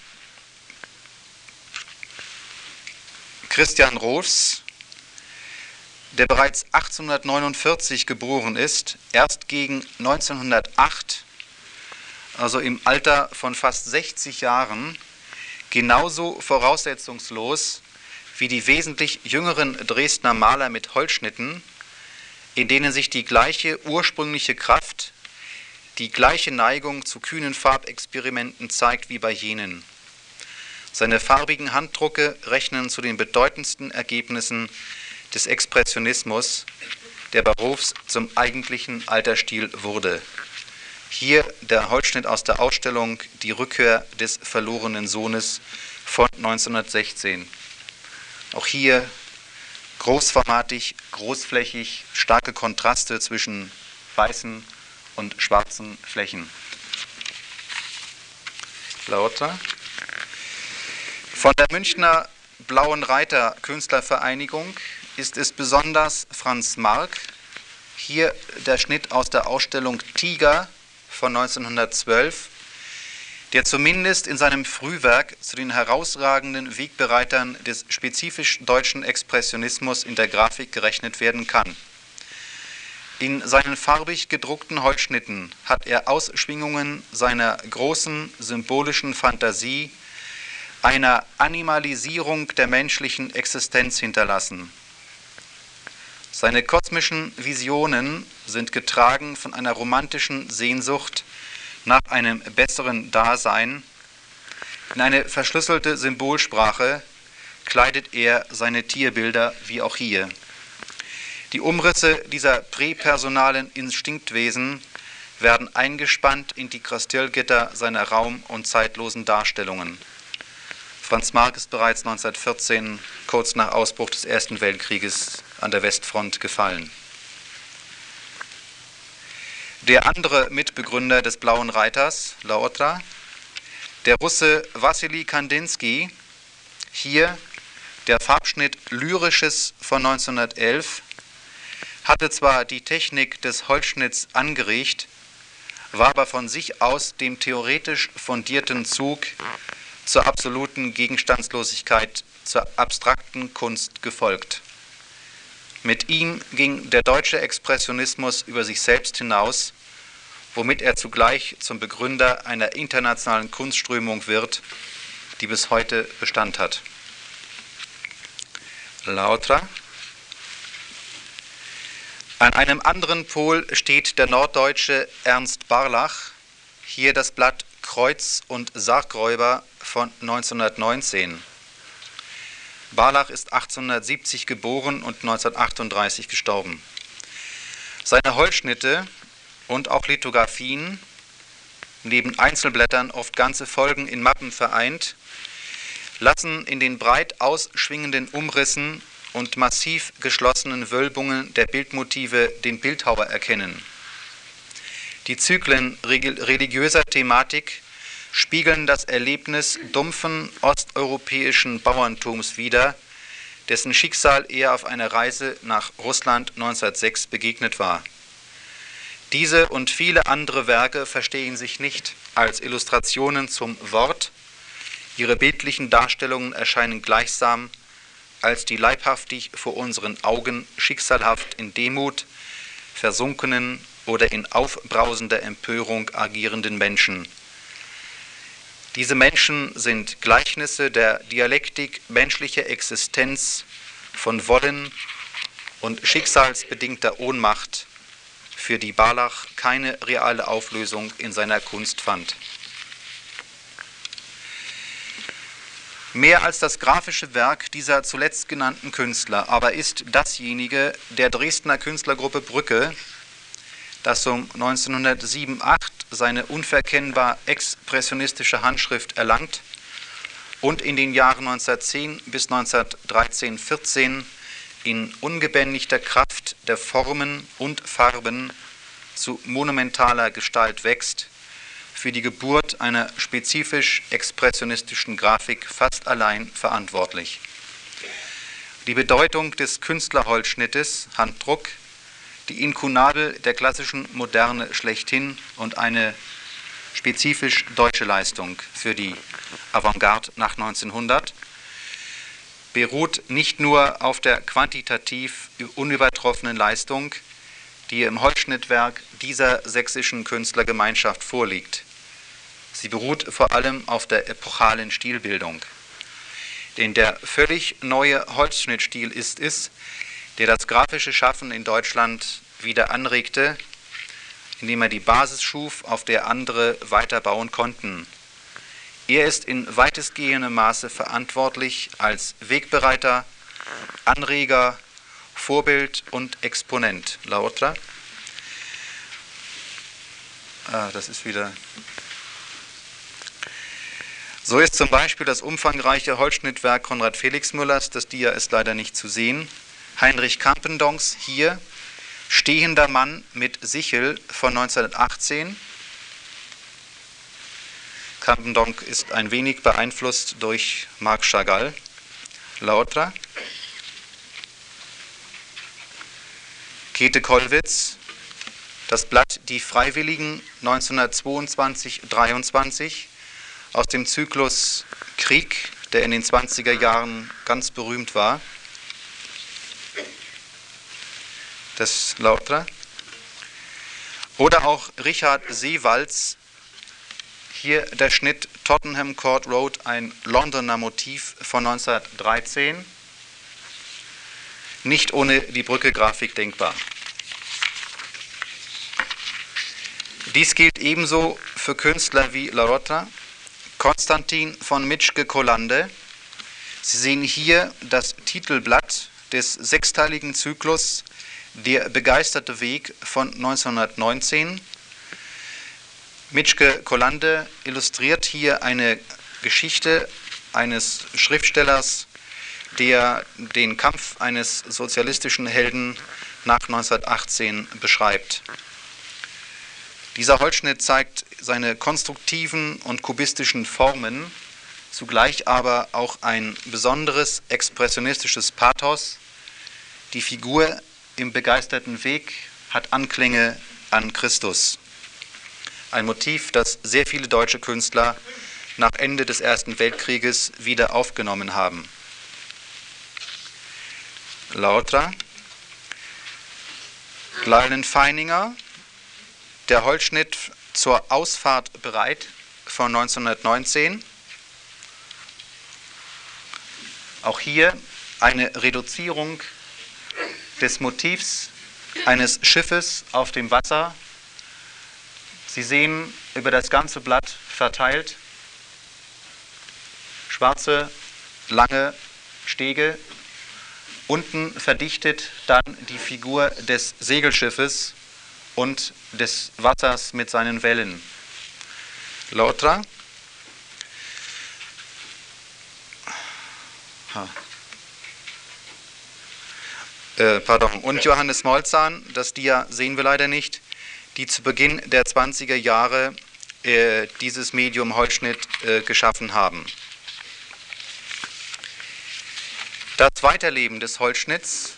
Christian Rohlfs, der bereits 1849 geboren ist, erst gegen 1908, also im Alter von fast 60 Jahren, genauso voraussetzungslos wie die wesentlich jüngeren Dresdner Maler mit Holzschnitten, in denen sich die gleiche ursprüngliche Kraft, die gleiche Neigung zu kühnen Farbexperimenten zeigt wie bei jenen. Seine farbigen Handdrucke rechnen zu den bedeutendsten Ergebnissen des Expressionismus, der bei Rohlfs zum eigentlichen Altersstil wurde. Hier der Holzschnitt aus der Ausstellung Die Rückkehr des verlorenen Sohnes von 1916. Auch hier großformatig, großflächig, starke Kontraste zwischen weißen und schwarzen Flächen. Lauter. Von der Münchner Blauen Reiter Künstlervereinigung ist es besonders Franz Marc, Hier der Schnitt aus der Ausstellung Tiger von 1912, der zumindest in seinem Frühwerk zu den herausragenden Wegbereitern des spezifisch deutschen Expressionismus in der Grafik gerechnet werden kann. In seinen farbig gedruckten Holzschnitten hat er Ausschwingungen seiner großen symbolischen Fantasie, einer Animalisierung der menschlichen Existenz hinterlassen. Seine kosmischen Visionen sind getragen von einer romantischen Sehnsucht nach einem besseren Dasein. In eine verschlüsselte Symbolsprache kleidet er seine Tierbilder wie auch hier. Die Umrisse dieser präpersonalen Instinktwesen werden eingespannt in die Kristallgitter seiner raum- und zeitlosen Darstellungen. Franz Marc ist bereits 1914, kurz nach Ausbruch des Ersten Weltkrieges, an der Westfront gefallen. Der andere Mitbegründer des Blauen Reiters, Laotra, der Russe Wassili Kandinsky, hier der Farbschnitt Lyrisches von 1911, hatte zwar die Technik des Holzschnitts angeregt, war aber von sich aus dem theoretisch fundierten Zug zur absoluten Gegenstandslosigkeit, zur abstrakten Kunst gefolgt. Mit ihm ging der deutsche Expressionismus über sich selbst hinaus, womit er zugleich zum Begründer einer internationalen Kunstströmung wird, die bis heute Bestand hat. Lautra. An einem anderen Pol steht der norddeutsche Ernst Barlach, hier das Blatt Kreuz- und Sargräuber von 1919. Barlach ist 1870 geboren und 1938 gestorben. Seine Holzschnitte und auch Lithografien, neben Einzelblättern oft ganze Folgen in Mappen vereint, lassen in den breit ausschwingenden Umrissen und massiv geschlossenen Wölbungen der Bildmotive den Bildhauer erkennen. Die Zyklen religiöser Thematik spiegeln das Erlebnis dumpfen osteuropäischen Bauerntums wider, dessen Schicksal er auf einer Reise nach Russland 1906 begegnet war. Diese und viele andere Werke verstehen sich nicht als Illustrationen zum Wort, ihre bildlichen Darstellungen erscheinen gleichsam als die leibhaftig vor unseren Augen schicksalhaft in Demut versunkenen oder in aufbrausender Empörung agierenden Menschen. Diese Menschen sind Gleichnisse der Dialektik menschlicher Existenz, von Wollen und schicksalsbedingter Ohnmacht, für die Barlach keine reale Auflösung in seiner Kunst fand. Mehr als das grafische Werk dieser zuletzt genannten Künstler aber ist dasjenige der Dresdner Künstlergruppe Brücke, das um 1907/08 seine unverkennbar expressionistische Handschrift erlangt und in den Jahren 1910 bis 1913/14 in ungebändigter Kraft der Formen und Farben zu monumentaler Gestalt wächst, für die Geburt einer spezifisch expressionistischen Grafik fast allein verantwortlich. Die Bedeutung des Künstlerholzschnittes, Handdruck, die Inkunabel der klassischen Moderne schlechthin und eine spezifisch deutsche Leistung für die Avantgarde nach 1900, beruht nicht nur auf der quantitativ unübertroffenen Leistung, die im Holzschnittwerk dieser sächsischen Künstlergemeinschaft vorliegt. Sie beruht vor allem auf der epochalen Stilbildung. Denn der völlig neue Holzschnittstil ist es, der das grafische Schaffen in Deutschland wieder anregte, indem er die Basis schuf, auf der andere weiterbauen konnten. Er ist in weitestgehendem Maße verantwortlich als Wegbereiter, Anreger, Vorbild und Exponent. Lauter. Das ist wieder. So ist zum Beispiel das umfangreiche Holzschnittwerk Konrad Felix Müllers, das Dia ist leider nicht zu sehen, Heinrich Campendonks hier, Stehender Mann mit Sichel von 1918. Campendonk ist ein wenig beeinflusst durch Marc Chagall. Lautra. Käthe Kollwitz, das Blatt Die Freiwilligen 1922-23 aus dem Zyklus Krieg, der in den 20er Jahren ganz berühmt war. Das L'Autre. Oder auch Richard Seewalds, hier der Schnitt Tottenham Court Road, ein Londoner Motiv von 1913. Nicht ohne die Brücke-Grafik denkbar. Dies gilt ebenso für Künstler wie L'Autre. Konstantin von Mitschke-Kollande. Sie sehen hier das Titelblatt des sechsteiligen Zyklus Der begeisterte Weg von 1919. Mitschke-Kollande illustriert hier eine Geschichte eines Schriftstellers, der den Kampf eines sozialistischen Helden nach 1918 beschreibt. Dieser Holzschnitt zeigt seine konstruktiven und kubistischen Formen, zugleich aber auch ein besonderes expressionistisches Pathos. Die Figur im begeisterten Weg hat Anklänge an Christus. Ein Motiv, das sehr viele deutsche Künstler nach Ende des Ersten Weltkrieges wieder aufgenommen haben. L'Autre. Leyland Feininger. Der Holzschnitt zur Ausfahrt bereit von 1919. Auch hier eine Reduzierung des Motivs eines Schiffes auf dem Wasser. Sie sehen über das ganze Blatt verteilt schwarze, lange Stege. Unten verdichtet dann die Figur des Segelschiffes und des Wassers mit seinen Wellen. L'Autre. Und Johannes Molzahn, das Dia sehen wir leider nicht, die zu Beginn der 20er Jahre dieses Medium Holzschnitt geschaffen haben. Das Weiterleben des Holzschnitts,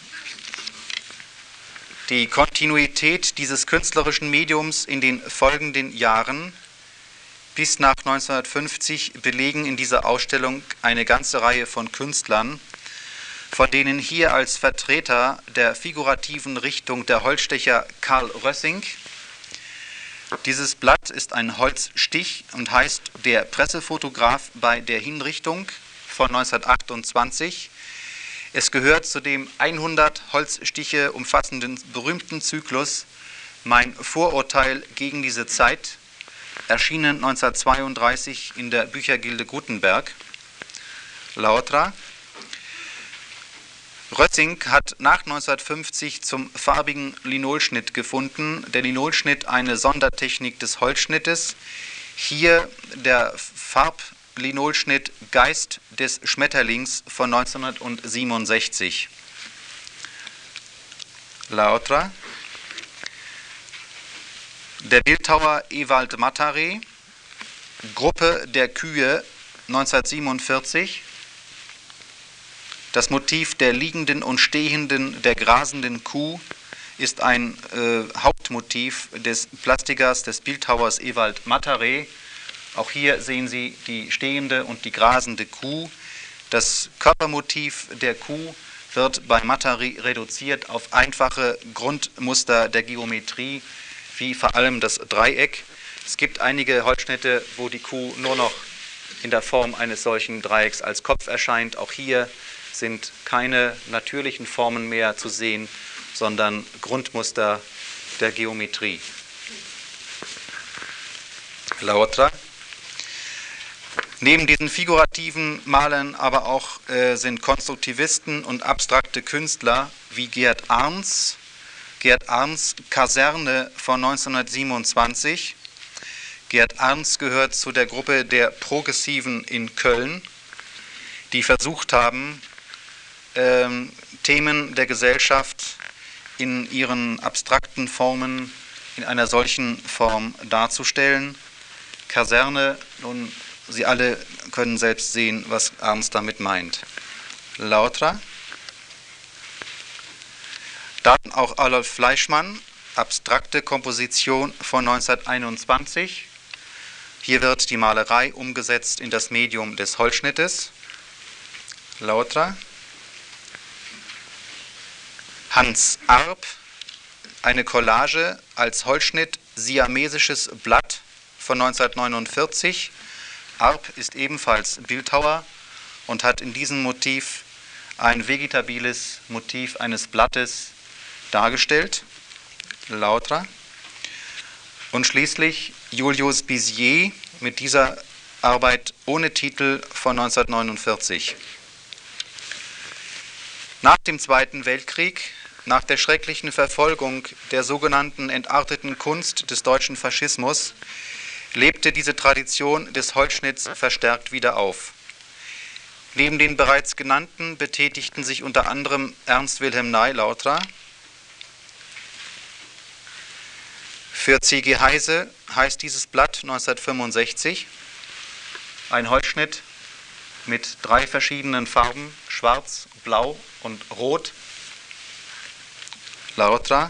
die Kontinuität dieses künstlerischen Mediums in den folgenden Jahren bis nach 1950 belegen in dieser Ausstellung eine ganze Reihe von Künstlern, von denen hier als Vertreter der figurativen Richtung der Holzstecher Karl Rössing. Dieses Blatt ist ein Holzstich und heißt Der Pressefotograf bei der Hinrichtung von 1928. Es gehört zu dem 100 Holzstiche umfassenden berühmten Zyklus Mein Vorurteil gegen diese Zeit, erschienen 1932 in der Büchergilde Gutenberg. L'Autre. Rössing hat nach 1950 zum farbigen Linolschnitt gefunden. Der Linolschnitt eine Sondertechnik des Holzschnittes. Hier der Farblinolschnitt Geist des Schmetterlings von 1967. L'Autre. Der Bildhauer Ewald Mataré, Gruppe der Kühe 1947. Das Motiv der liegenden und stehenden, der grasenden Kuh ist ein Hauptmotiv des Plastikers, des Bildhauers Ewald Mataré. Auch hier sehen Sie die stehende und die grasende Kuh. Das Körpermotiv der Kuh wird bei Mataré reduziert auf einfache Grundmuster der Geometrie, wie vor allem das Dreieck. Es gibt einige Holzschnitte, wo die Kuh nur noch in der Form eines solchen Dreiecks als Kopf erscheint. Auch hier sind keine natürlichen Formen mehr zu sehen, sondern Grundmuster der Geometrie. L'Autre. Neben diesen figurativen Malern aber auch sind Konstruktivisten und abstrakte Künstler wie Gerd Arns, Kaserne von 1927. Gerd Arns gehört zu der Gruppe der Progressiven in Köln, die versucht haben, Themen der Gesellschaft in ihren abstrakten Formen in einer solchen Form darzustellen. Kaserne, nun, Sie alle können selbst sehen, was Arns damit meint. L'Autre. Dann auch Adolf Fleischmann, abstrakte Komposition von 1921. Hier wird die Malerei umgesetzt in das Medium des Holzschnittes. Lauter. Hans Arp, eine Collage als Holzschnitt siamesisches Blatt von 1949. Arp ist ebenfalls Bildhauer und hat in diesem Motiv ein vegetabiles Motiv eines Blattes dargestellt. Lauter. Und schließlich Julius Bizier mit dieser Arbeit ohne Titel von 1949. Nach dem Zweiten Weltkrieg, nach der schrecklichen Verfolgung der sogenannten entarteten Kunst des deutschen Faschismus, lebte diese Tradition des Holzschnitts verstärkt wieder auf. Neben den bereits genannten betätigten sich unter anderem Ernst Wilhelm Ney Lautra. Für C.G. Heise heißt dieses Blatt 1965, ein Holzschnitt mit 3 verschiedenen Farben, schwarz, blau und rot. Lautra.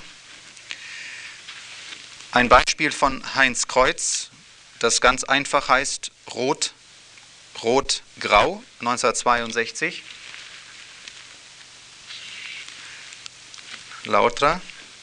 Ein Beispiel von Heinz Kreuz, das ganz einfach heißt Rot, Rot, Grau, 1962. Lautra.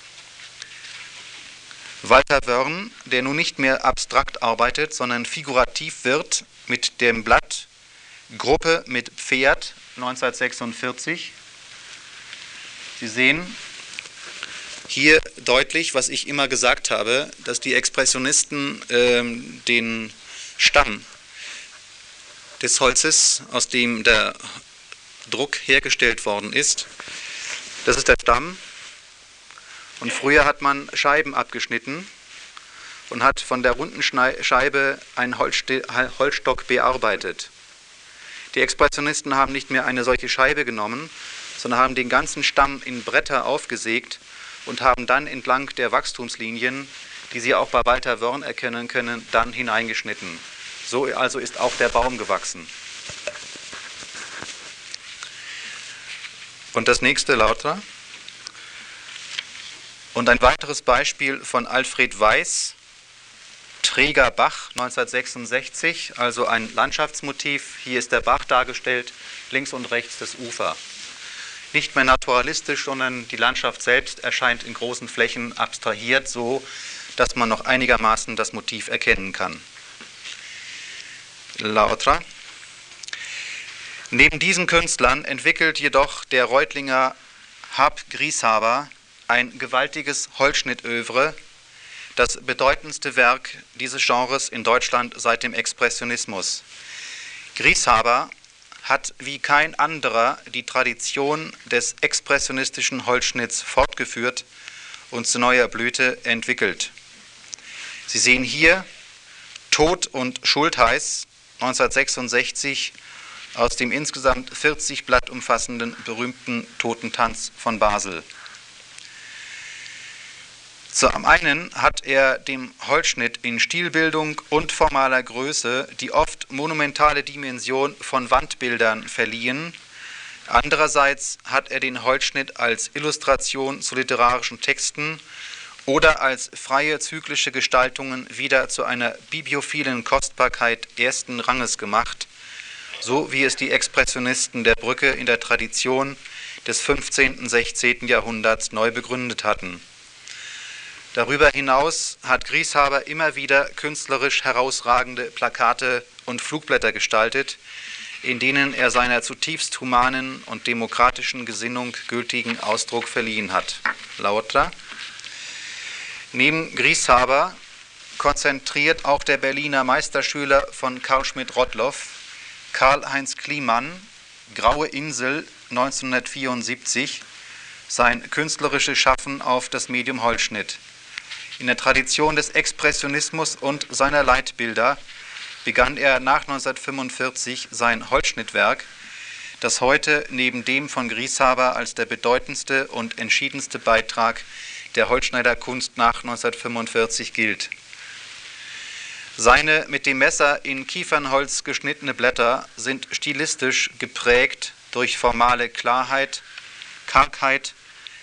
Walter Wörn, der nun nicht mehr abstrakt arbeitet, sondern figurativ wird, mit dem Blatt Gruppe mit Pferd, 1946. Sie sehen hier deutlich, was ich immer gesagt habe, dass die Expressionisten den Stamm des Holzes, aus dem der Druck hergestellt worden ist, das ist der Stamm. Und früher hat man Scheiben abgeschnitten und hat von der runden Scheibe einen Holzstock bearbeitet. Die Expressionisten haben nicht mehr eine solche Scheibe genommen, sondern haben den ganzen Stamm in Bretter aufgesägt und haben dann entlang der Wachstumslinien, die Sie auch bei Walter Wörn erkennen können, dann hineingeschnitten. So also ist auch der Baum gewachsen. Und das nächste Lauter. Und ein weiteres Beispiel von Alfred Weiß, Träger Bach, 1966, also ein Landschaftsmotiv. Hier ist der Bach dargestellt, links und rechts das Ufer. Nicht mehr naturalistisch, sondern die Landschaft selbst erscheint in großen Flächen abstrahiert, so dass man noch einigermaßen das Motiv erkennen kann. Lautra. Neben diesen Künstlern entwickelt jedoch der Reutlinger Hab Grieshaber ein gewaltiges Holzschnittövre, das bedeutendste Werk dieses Genres in Deutschland seit dem Expressionismus. Grieshaber hat wie kein anderer die Tradition des expressionistischen Holzschnitts fortgeführt und zu neuer Blüte entwickelt. Sie sehen hier Tod und Schultheiß 1966 aus dem insgesamt 40 Blatt umfassenden berühmten Totentanz von Basel. Zum einen hat er dem Holzschnitt in Stilbildung und formaler Größe die oft monumentale Dimension von Wandbildern verliehen. Andererseits hat er den Holzschnitt als Illustration zu literarischen Texten oder als freie zyklische Gestaltungen wieder zu einer bibliophilen Kostbarkeit ersten Ranges gemacht, so wie es die Expressionisten der Brücke in der Tradition des 15. und 16. Jahrhunderts neu begründet hatten. Darüber hinaus hat Grieshaber immer wieder künstlerisch herausragende Plakate und Flugblätter gestaltet, in denen er seiner zutiefst humanen und demokratischen Gesinnung gültigen Ausdruck verliehen hat. Lauter. Neben Grieshaber konzentriert auch der Berliner Meisterschüler von Carl Schmidt-Rottloff, Karl-Heinz Kliemann, Graue Insel 1974, sein künstlerisches Schaffen auf das Medium Holzschnitt. In der Tradition des Expressionismus und seiner Leitbilder begann er nach 1945 sein Holzschnittwerk, das heute neben dem von Grieshaber als der bedeutendste und entschiedenste Beitrag der Holzschneiderkunst nach 1945 gilt. Seine mit dem Messer in Kiefernholz geschnittene Blätter sind stilistisch geprägt durch formale Klarheit, Kargheit,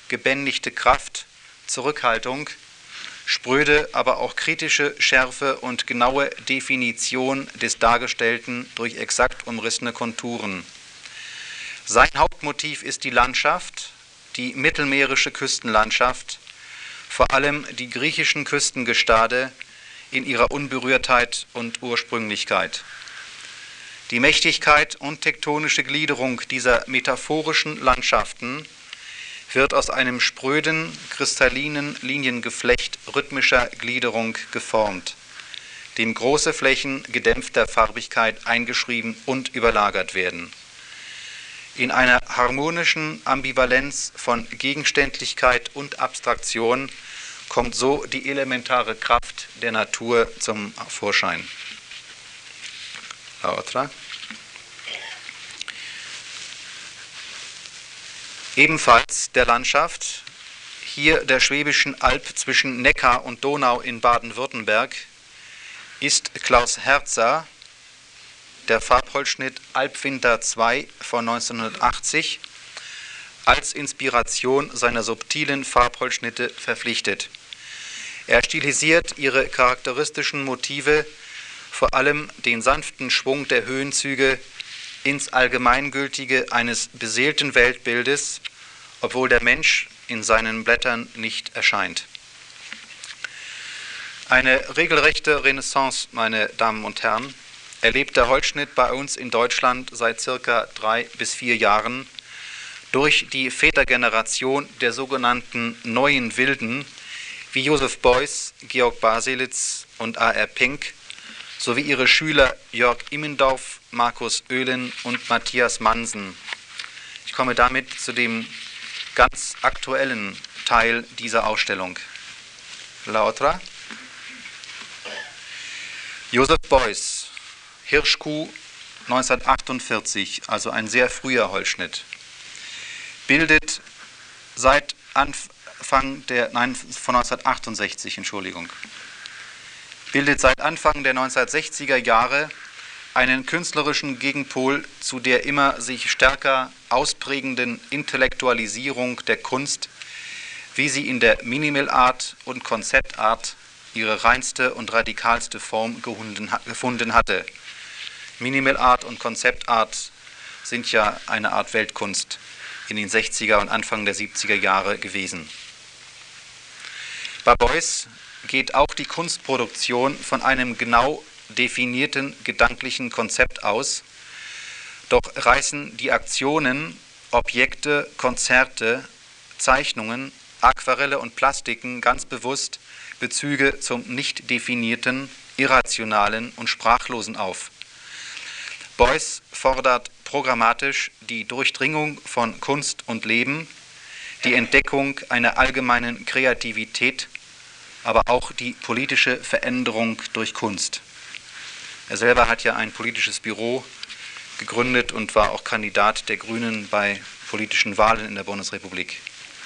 gebändigte Kraft, Zurückhaltung, spröde, aber auch kritische Schärfe und genaue Definition des Dargestellten durch exakt umrissene Konturen. Sein Hauptmotiv ist die Landschaft, die mittelmeerische Küstenlandschaft, vor allem die griechischen Küstengestade in ihrer Unberührtheit und Ursprünglichkeit. Die Mächtigkeit und tektonische Gliederung dieser metaphorischen Landschaften wird aus einem spröden, kristallinen Liniengeflecht rhythmischer Gliederung geformt, dem große Flächen gedämpfter Farbigkeit eingeschrieben und überlagert werden. In einer harmonischen Ambivalenz von Gegenständlichkeit und Abstraktion kommt so die elementare Kraft der Natur zum Vorschein. La otra. Ebenfalls der Landschaft, hier der Schwäbischen Alb zwischen Neckar und Donau in Baden-Württemberg, ist Klaus Herzer, der Farbholzschnitt Albwinter 2 von 1980, als Inspiration seiner subtilen Farbholzschnitte verpflichtet. Er stilisiert ihre charakteristischen Motive, vor allem den sanften Schwung der Höhenzüge, ins Allgemeingültige eines beseelten Weltbildes, obwohl der Mensch in seinen Blättern nicht erscheint. Eine regelrechte Renaissance, meine Damen und Herren, erlebt der Holzschnitt bei uns in Deutschland seit circa 3 bis 4 Jahren durch die Vätergeneration der sogenannten Neuen Wilden, wie Josef Beuys, Georg Baselitz und A.R. Pink, sowie ihre Schüler Jörg Immendorf, Markus Oehlen und Matthias Mansen. Ich komme damit zu dem ganz aktuellen Teil dieser Ausstellung. La otra. Josef Beuys, Hirschkuh 1948, also ein sehr früher Holzschnitt, bildet seit Anfang der 1960er Jahre einen künstlerischen Gegenpol zu der immer sich stärker ausprägenden Intellektualisierung der Kunst, wie sie in der Minimal Art und Concept Art ihre reinste und radikalste Form gefunden hatte. Minimal Art und Concept Art sind ja eine Art Weltkunst in den 60er und Anfang der 70er Jahre gewesen. Bei Beuys geht auch die Kunstproduktion von einem genau definierten gedanklichen Konzept aus, doch reißen die Aktionen, Objekte, Konzerte, Zeichnungen, Aquarelle und Plastiken ganz bewusst Bezüge zum nicht definierten, irrationalen und sprachlosen auf. Beuys fordert programmatisch die Durchdringung von Kunst und Leben, die Entdeckung einer allgemeinen Kreativität, aber auch die politische Veränderung durch Kunst. Er selber hat ja ein politisches Büro gegründet und war auch Kandidat der Grünen bei politischen Wahlen in der Bundesrepublik.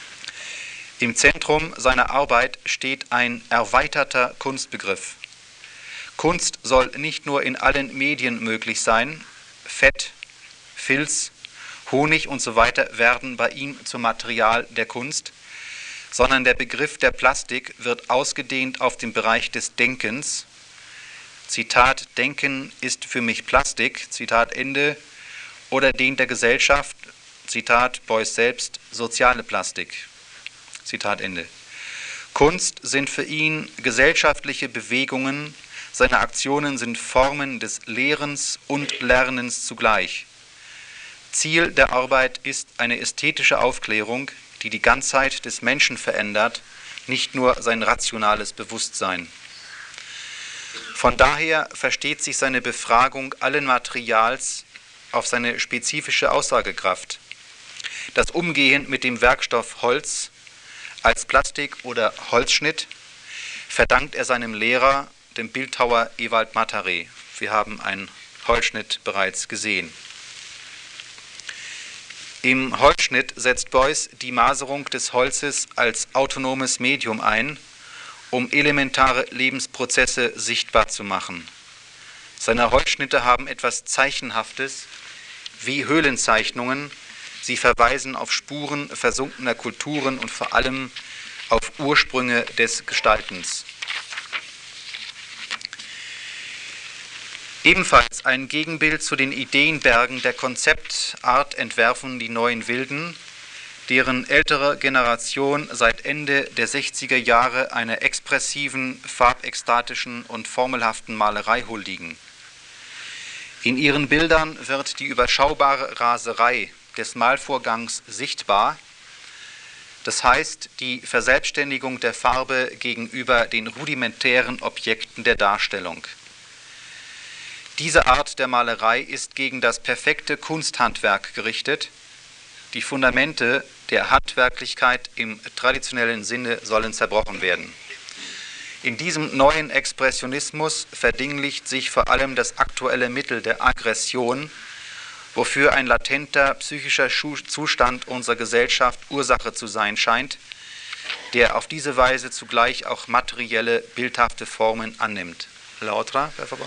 Im Zentrum seiner Arbeit steht ein erweiterter Kunstbegriff. Kunst soll nicht nur in allen Medien möglich sein, Fett, Filz, Honig und so weiter werden bei ihm zum Material der Kunst, sondern der Begriff der Plastik wird ausgedehnt auf den Bereich des Denkens. Zitat, Denken ist für mich Plastik, Zitat Ende, oder den der Gesellschaft, Zitat Beuys selbst, soziale Plastik, Zitat Ende. Kunst sind für ihn gesellschaftliche Bewegungen, seine Aktionen sind Formen des Lehrens und Lernens zugleich. Ziel der Arbeit ist eine ästhetische Aufklärung, die die Ganzheit des Menschen verändert, nicht nur sein rationales Bewusstsein. Von daher versteht sich seine Befragung allen Materials auf seine spezifische Aussagekraft. Das Umgehen mit dem Werkstoff Holz als Plastik oder Holzschnitt verdankt er seinem Lehrer, dem Bildhauer Ewald Mataré. Wir haben einen Holzschnitt bereits gesehen. Im Holzschnitt setzt Beuys die Maserung des Holzes als autonomes Medium ein, um elementare Lebensprozesse sichtbar zu machen. Seine Holzschnitte haben etwas Zeichenhaftes, wie Höhlenzeichnungen, Sie verweisen auf Spuren versunkener Kulturen und vor allem auf Ursprünge des Gestaltens. Ebenfalls ein Gegenbild zu den Ideenbergen der Konzeptart entwerfen die Neuen Wilden, deren ältere Generation seit Ende der 60er Jahre einer expressiven, farbekstatischen und formelhaften Malerei huldigen. In ihren Bildern wird die überschaubare Raserei des Malvorgangs sichtbar, das heißt die Verselbstständigung der Farbe gegenüber den rudimentären Objekten der Darstellung. Diese Art der Malerei ist gegen das perfekte Kunsthandwerk gerichtet. Die Fundamente der Handwerklichkeit im traditionellen Sinne sollen zerbrochen werden. In diesem neuen Expressionismus verdinglicht sich vor allem das aktuelle Mittel der Aggression, wofür ein latenter psychischer Zustand unserer Gesellschaft Ursache zu sein scheint, der auf diese Weise zugleich auch materielle, bildhafte Formen annimmt. Lautra, wer verbraucht?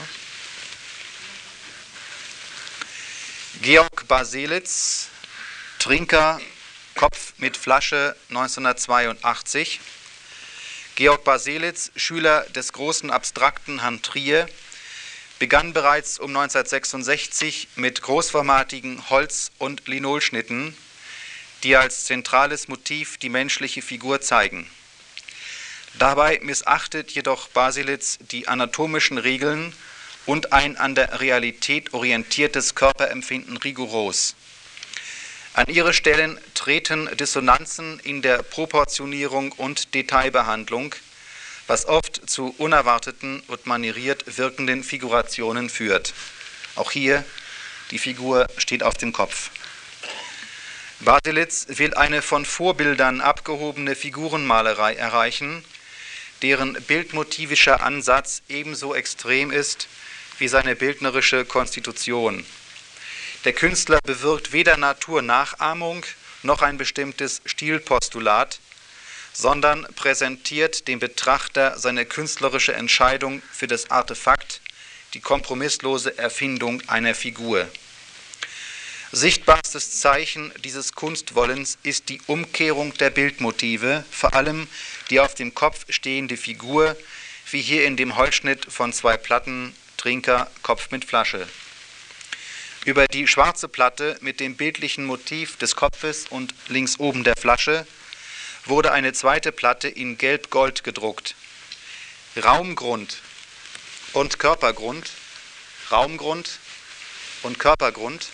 Georg Baselitz, Trinker, Kopf mit Flasche, 1982. Georg Baselitz, Schüler des großen Abstrakten Han Trier, begann bereits um 1966 mit großformatigen Holz- und Linolschnitten, die als zentrales Motiv die menschliche Figur zeigen. Dabei missachtet jedoch Baselitz die anatomischen Regeln und ein an der Realität orientiertes Körperempfinden rigoros. An ihre Stellen treten Dissonanzen in der Proportionierung und Detailbehandlung, was oft zu unerwarteten und manieriert wirkenden Figurationen führt. Auch hier, die Figur steht auf dem Kopf. Baselitz will eine von Vorbildern abgehobene Figurenmalerei erreichen, deren bildmotivischer Ansatz ebenso extrem ist wie seine bildnerische Konstitution. Der Künstler bewirkt weder Naturnachahmung noch ein bestimmtes Stilpostulat, sondern präsentiert dem Betrachter seine künstlerische Entscheidung für das Artefakt, die kompromisslose Erfindung einer Figur. Sichtbarstes Zeichen dieses Kunstwollens ist die Umkehrung der Bildmotive, vor allem die auf dem Kopf stehende Figur, wie hier in dem Holzschnitt von 2 Platten, Trinker, Kopf mit Flasche. Über die schwarze Platte mit dem bildlichen Motiv des Kopfes und links oben der Flasche wurde eine zweite Platte in Gelb-Gold gedruckt. Raumgrund und Körpergrund, Raumgrund und Körpergrund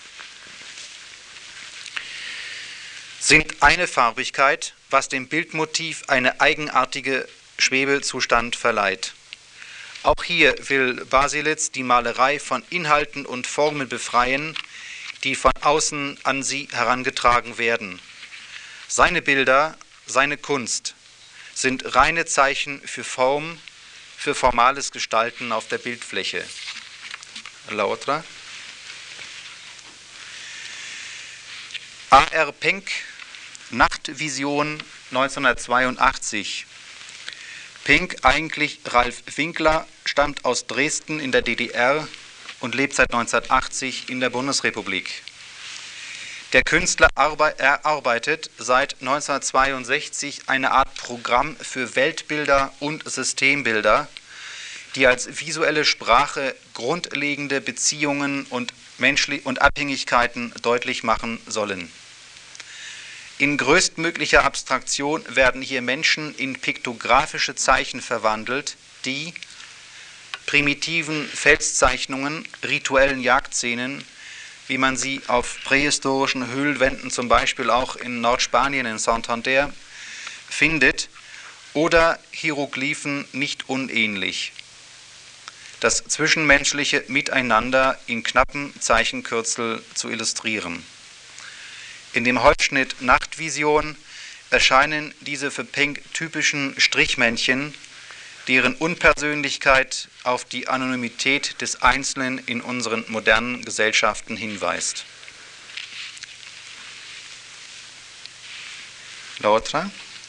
sind eine Farbigkeit, was dem Bildmotiv eine eigenartige Schwebezustand verleiht. Auch hier will Baselitz die Malerei von Inhalten und Formen befreien, die von außen an sie herangetragen werden. Seine Bilder, seine Kunst sind reine Zeichen für Form, für formales Gestalten auf der Bildfläche. La otra. A.R. Penck, Nachtvision, 1982. Penck, eigentlich Ralf Winkler, stammt aus Dresden in der DDR und lebt seit 1980 in der Bundesrepublik. Der Künstler erarbeitet seit 1962 eine Art Programm für Weltbilder und Systembilder, die als visuelle Sprache grundlegende Beziehungen und Abhängigkeiten deutlich machen sollen. In größtmöglicher Abstraktion werden hier Menschen in piktografische Zeichen verwandelt, die primitiven Felszeichnungen, rituellen Jagdszenen, wie man sie auf prähistorischen Höhlenwänden, zum Beispiel auch in Nordspanien in Santander, findet, oder Hieroglyphen nicht unähnlich. Das zwischenmenschliche Miteinander in knappen Zeichenkürzel zu illustrieren. In dem Holzschnitt Nachtvision erscheinen diese für Penck typischen Strichmännchen, deren Unpersönlichkeit auf die Anonymität des Einzelnen in unseren modernen Gesellschaften hinweist. Lautra.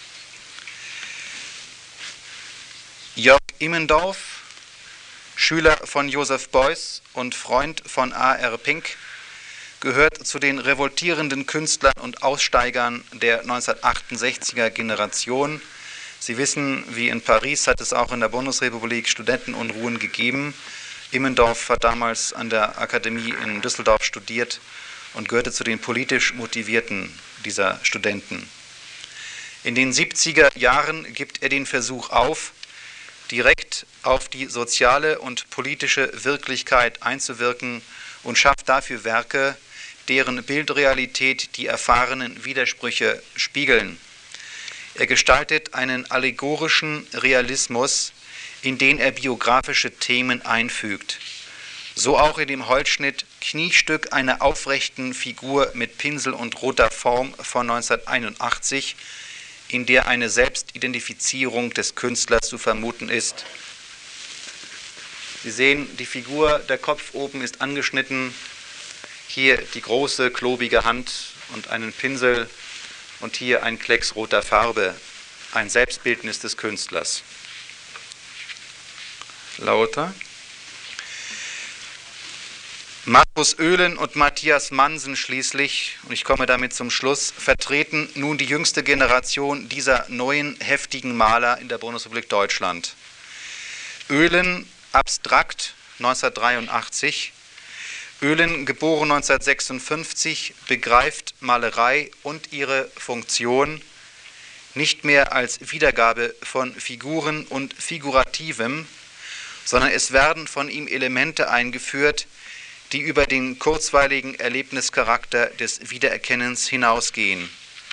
Jörg Immendorf, Schüler von Joseph Beuys und Freund von A.R. Penck, gehört zu den revoltierenden Künstlern und Aussteigern der 1968er Generation. Sie wissen, wie in Paris hat es auch in der Bundesrepublik Studentenunruhen gegeben. Immendorf hat damals an der Akademie in Düsseldorf studiert und gehörte zu den politisch Motivierten dieser Studenten. In den 70er Jahren gibt er den Versuch auf, direkt auf die soziale und politische Wirklichkeit einzuwirken und schafft dafür Werke, deren Bildrealität die erfahrenen Widersprüche spiegeln. Er gestaltet einen allegorischen Realismus, in den er biografische Themen einfügt. So auch in dem Holzschnitt Kniestück einer aufrechten Figur mit Pinsel und roter Form von 1981, in der eine Selbstidentifizierung des Künstlers zu vermuten ist. Sie sehen, die Figur, der Kopf oben ist angeschnitten, hier die große, klobige Hand und einen Pinsel und hier ein Klecks roter Farbe, ein Selbstbildnis des Künstlers. Lauter. Markus Oehlen und Matthias Mansen schließlich, und ich komme damit zum Schluss, vertreten nun die jüngste Generation dieser neuen, heftigen Maler in der Bundesrepublik Deutschland. Oehlen, abstrakt, 1983. Oehlen, geboren 1956, begreift Malerei und ihre Funktion nicht mehr als Wiedergabe von Figuren und Figurativem, sondern es werden von ihm Elemente eingeführt, die über den kurzweiligen Erlebnischarakter des Wiedererkennens hinausgehen.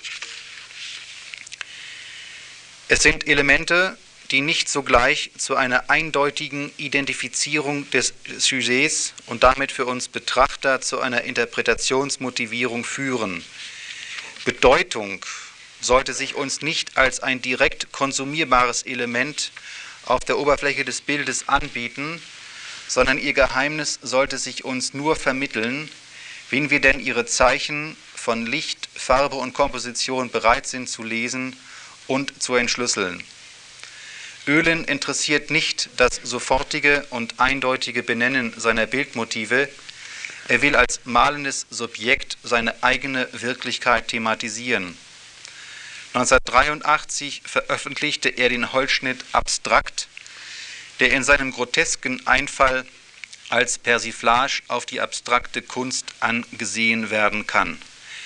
Es sind Elemente, die nicht sogleich zu einer eindeutigen Identifizierung des Sujets und damit für uns Betrachter zu einer Interpretationsmotivierung führen. Bedeutung sollte sich uns nicht als ein direkt konsumierbares Element auf der Oberfläche des Bildes anbieten, sondern ihr Geheimnis sollte sich uns nur vermitteln, wenn wir denn ihre Zeichen von Licht, Farbe und Komposition bereit sind zu lesen und zu entschlüsseln. Oehlen interessiert nicht das sofortige und eindeutige Benennen seiner Bildmotive, er will als malendes Subjekt seine eigene Wirklichkeit thematisieren. 1983 veröffentlichte er den Holzschnitt Abstrakt, der in seinem grotesken Einfall als Persiflage auf die abstrakte Kunst angesehen werden kann.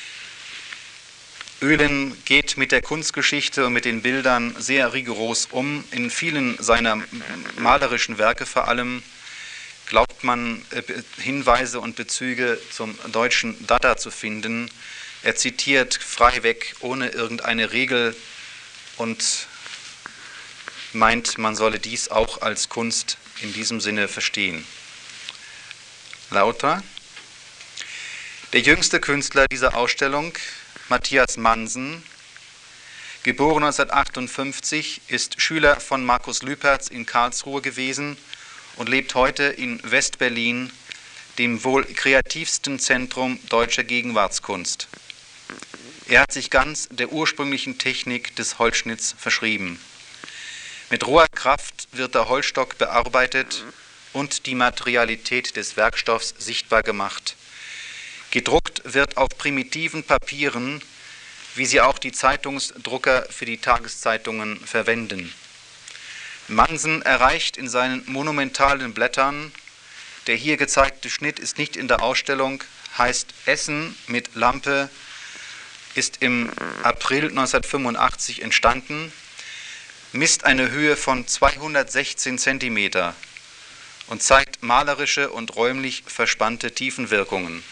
Oehlen geht mit der Kunstgeschichte und mit den Bildern sehr rigoros um. In vielen seiner malerischen Werke vor allem glaubt man Hinweise und Bezüge zum deutschen Dada zu finden. Er zitiert frei weg, ohne irgendeine Regel und meint, man solle dies auch als Kunst in diesem Sinne verstehen. Lauter. Der jüngste Künstler dieser Ausstellung, Matthias Mansen, geboren 1958, ist Schüler von Markus Lüpertz in Karlsruhe gewesen und lebt heute in West-Berlin, dem wohl kreativsten Zentrum deutscher Gegenwartskunst. Er hat sich ganz der ursprünglichen Technik des Holzschnitts verschrieben. Mit roher Kraft wird der Holzstock bearbeitet und die Materialität des Werkstoffs sichtbar gemacht. Gedruckt wird auf primitiven Papieren, wie sie auch die Zeitungsdrucker für die Tageszeitungen verwenden. Mansen erreicht in seinen monumentalen Blättern, der hier gezeigte Schnitt ist nicht in der Ausstellung, heißt Essen mit Lampe, ist im April 1985 entstanden, misst eine Höhe von 216 cm und zeigt malerische und räumlich verspannte Tiefenwirkungen.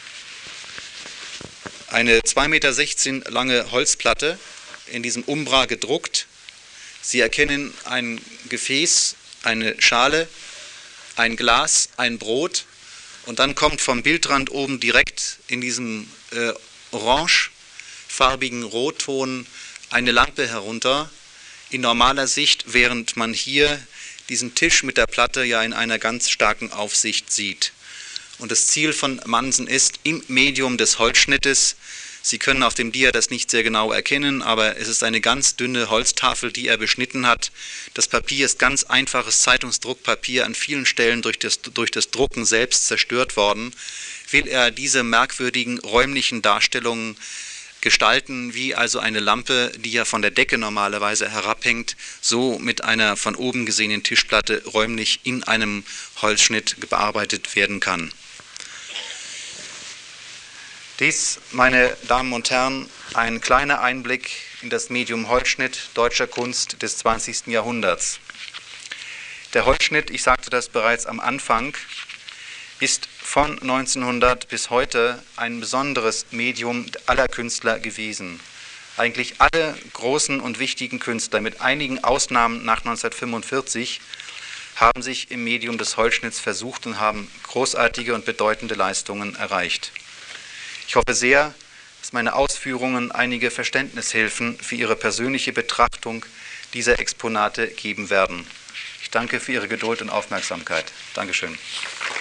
Eine 2,16 Meter lange Holzplatte, in diesem Umbra gedruckt. Sie erkennen ein Gefäß, eine Schale, ein Glas, ein Brot und dann kommt vom Bildrand oben direkt in diesem orangefarbigen Rotton eine Lampe herunter, in normaler Sicht, während man hier diesen Tisch mit der Platte ja in einer ganz starken Aufsicht sieht. Und das Ziel von Mansen ist, im Medium des Holzschnittes, Sie können auf dem Dia das nicht sehr genau erkennen, aber es ist eine ganz dünne Holztafel, die er beschnitten hat. Das Papier ist ganz einfaches Zeitungsdruckpapier, an vielen Stellen durch das Drucken selbst zerstört worden. will er diese merkwürdigen räumlichen Darstellungen gestalten, wie also eine Lampe, die ja von der Decke normalerweise herabhängt, so mit einer von oben gesehenen Tischplatte räumlich in einem Holzschnitt bearbeitet werden kann. Dies, meine Damen und Herren, ein kleiner Einblick in das Medium Holzschnitt deutscher Kunst des 20. Jahrhunderts. Der Holzschnitt, ich sagte das bereits am Anfang, ist von 1900 bis heute ein besonderes Medium aller Künstler gewesen. Eigentlich alle großen und wichtigen Künstler, mit einigen Ausnahmen nach 1945, haben sich im Medium des Holzschnitts versucht und haben großartige und bedeutende Leistungen erreicht. Ich hoffe sehr, dass meine Ausführungen einige Verständnishilfen für Ihre persönliche Betrachtung dieser Exponate geben werden. Ich danke für Ihre Geduld und Aufmerksamkeit. Dankeschön.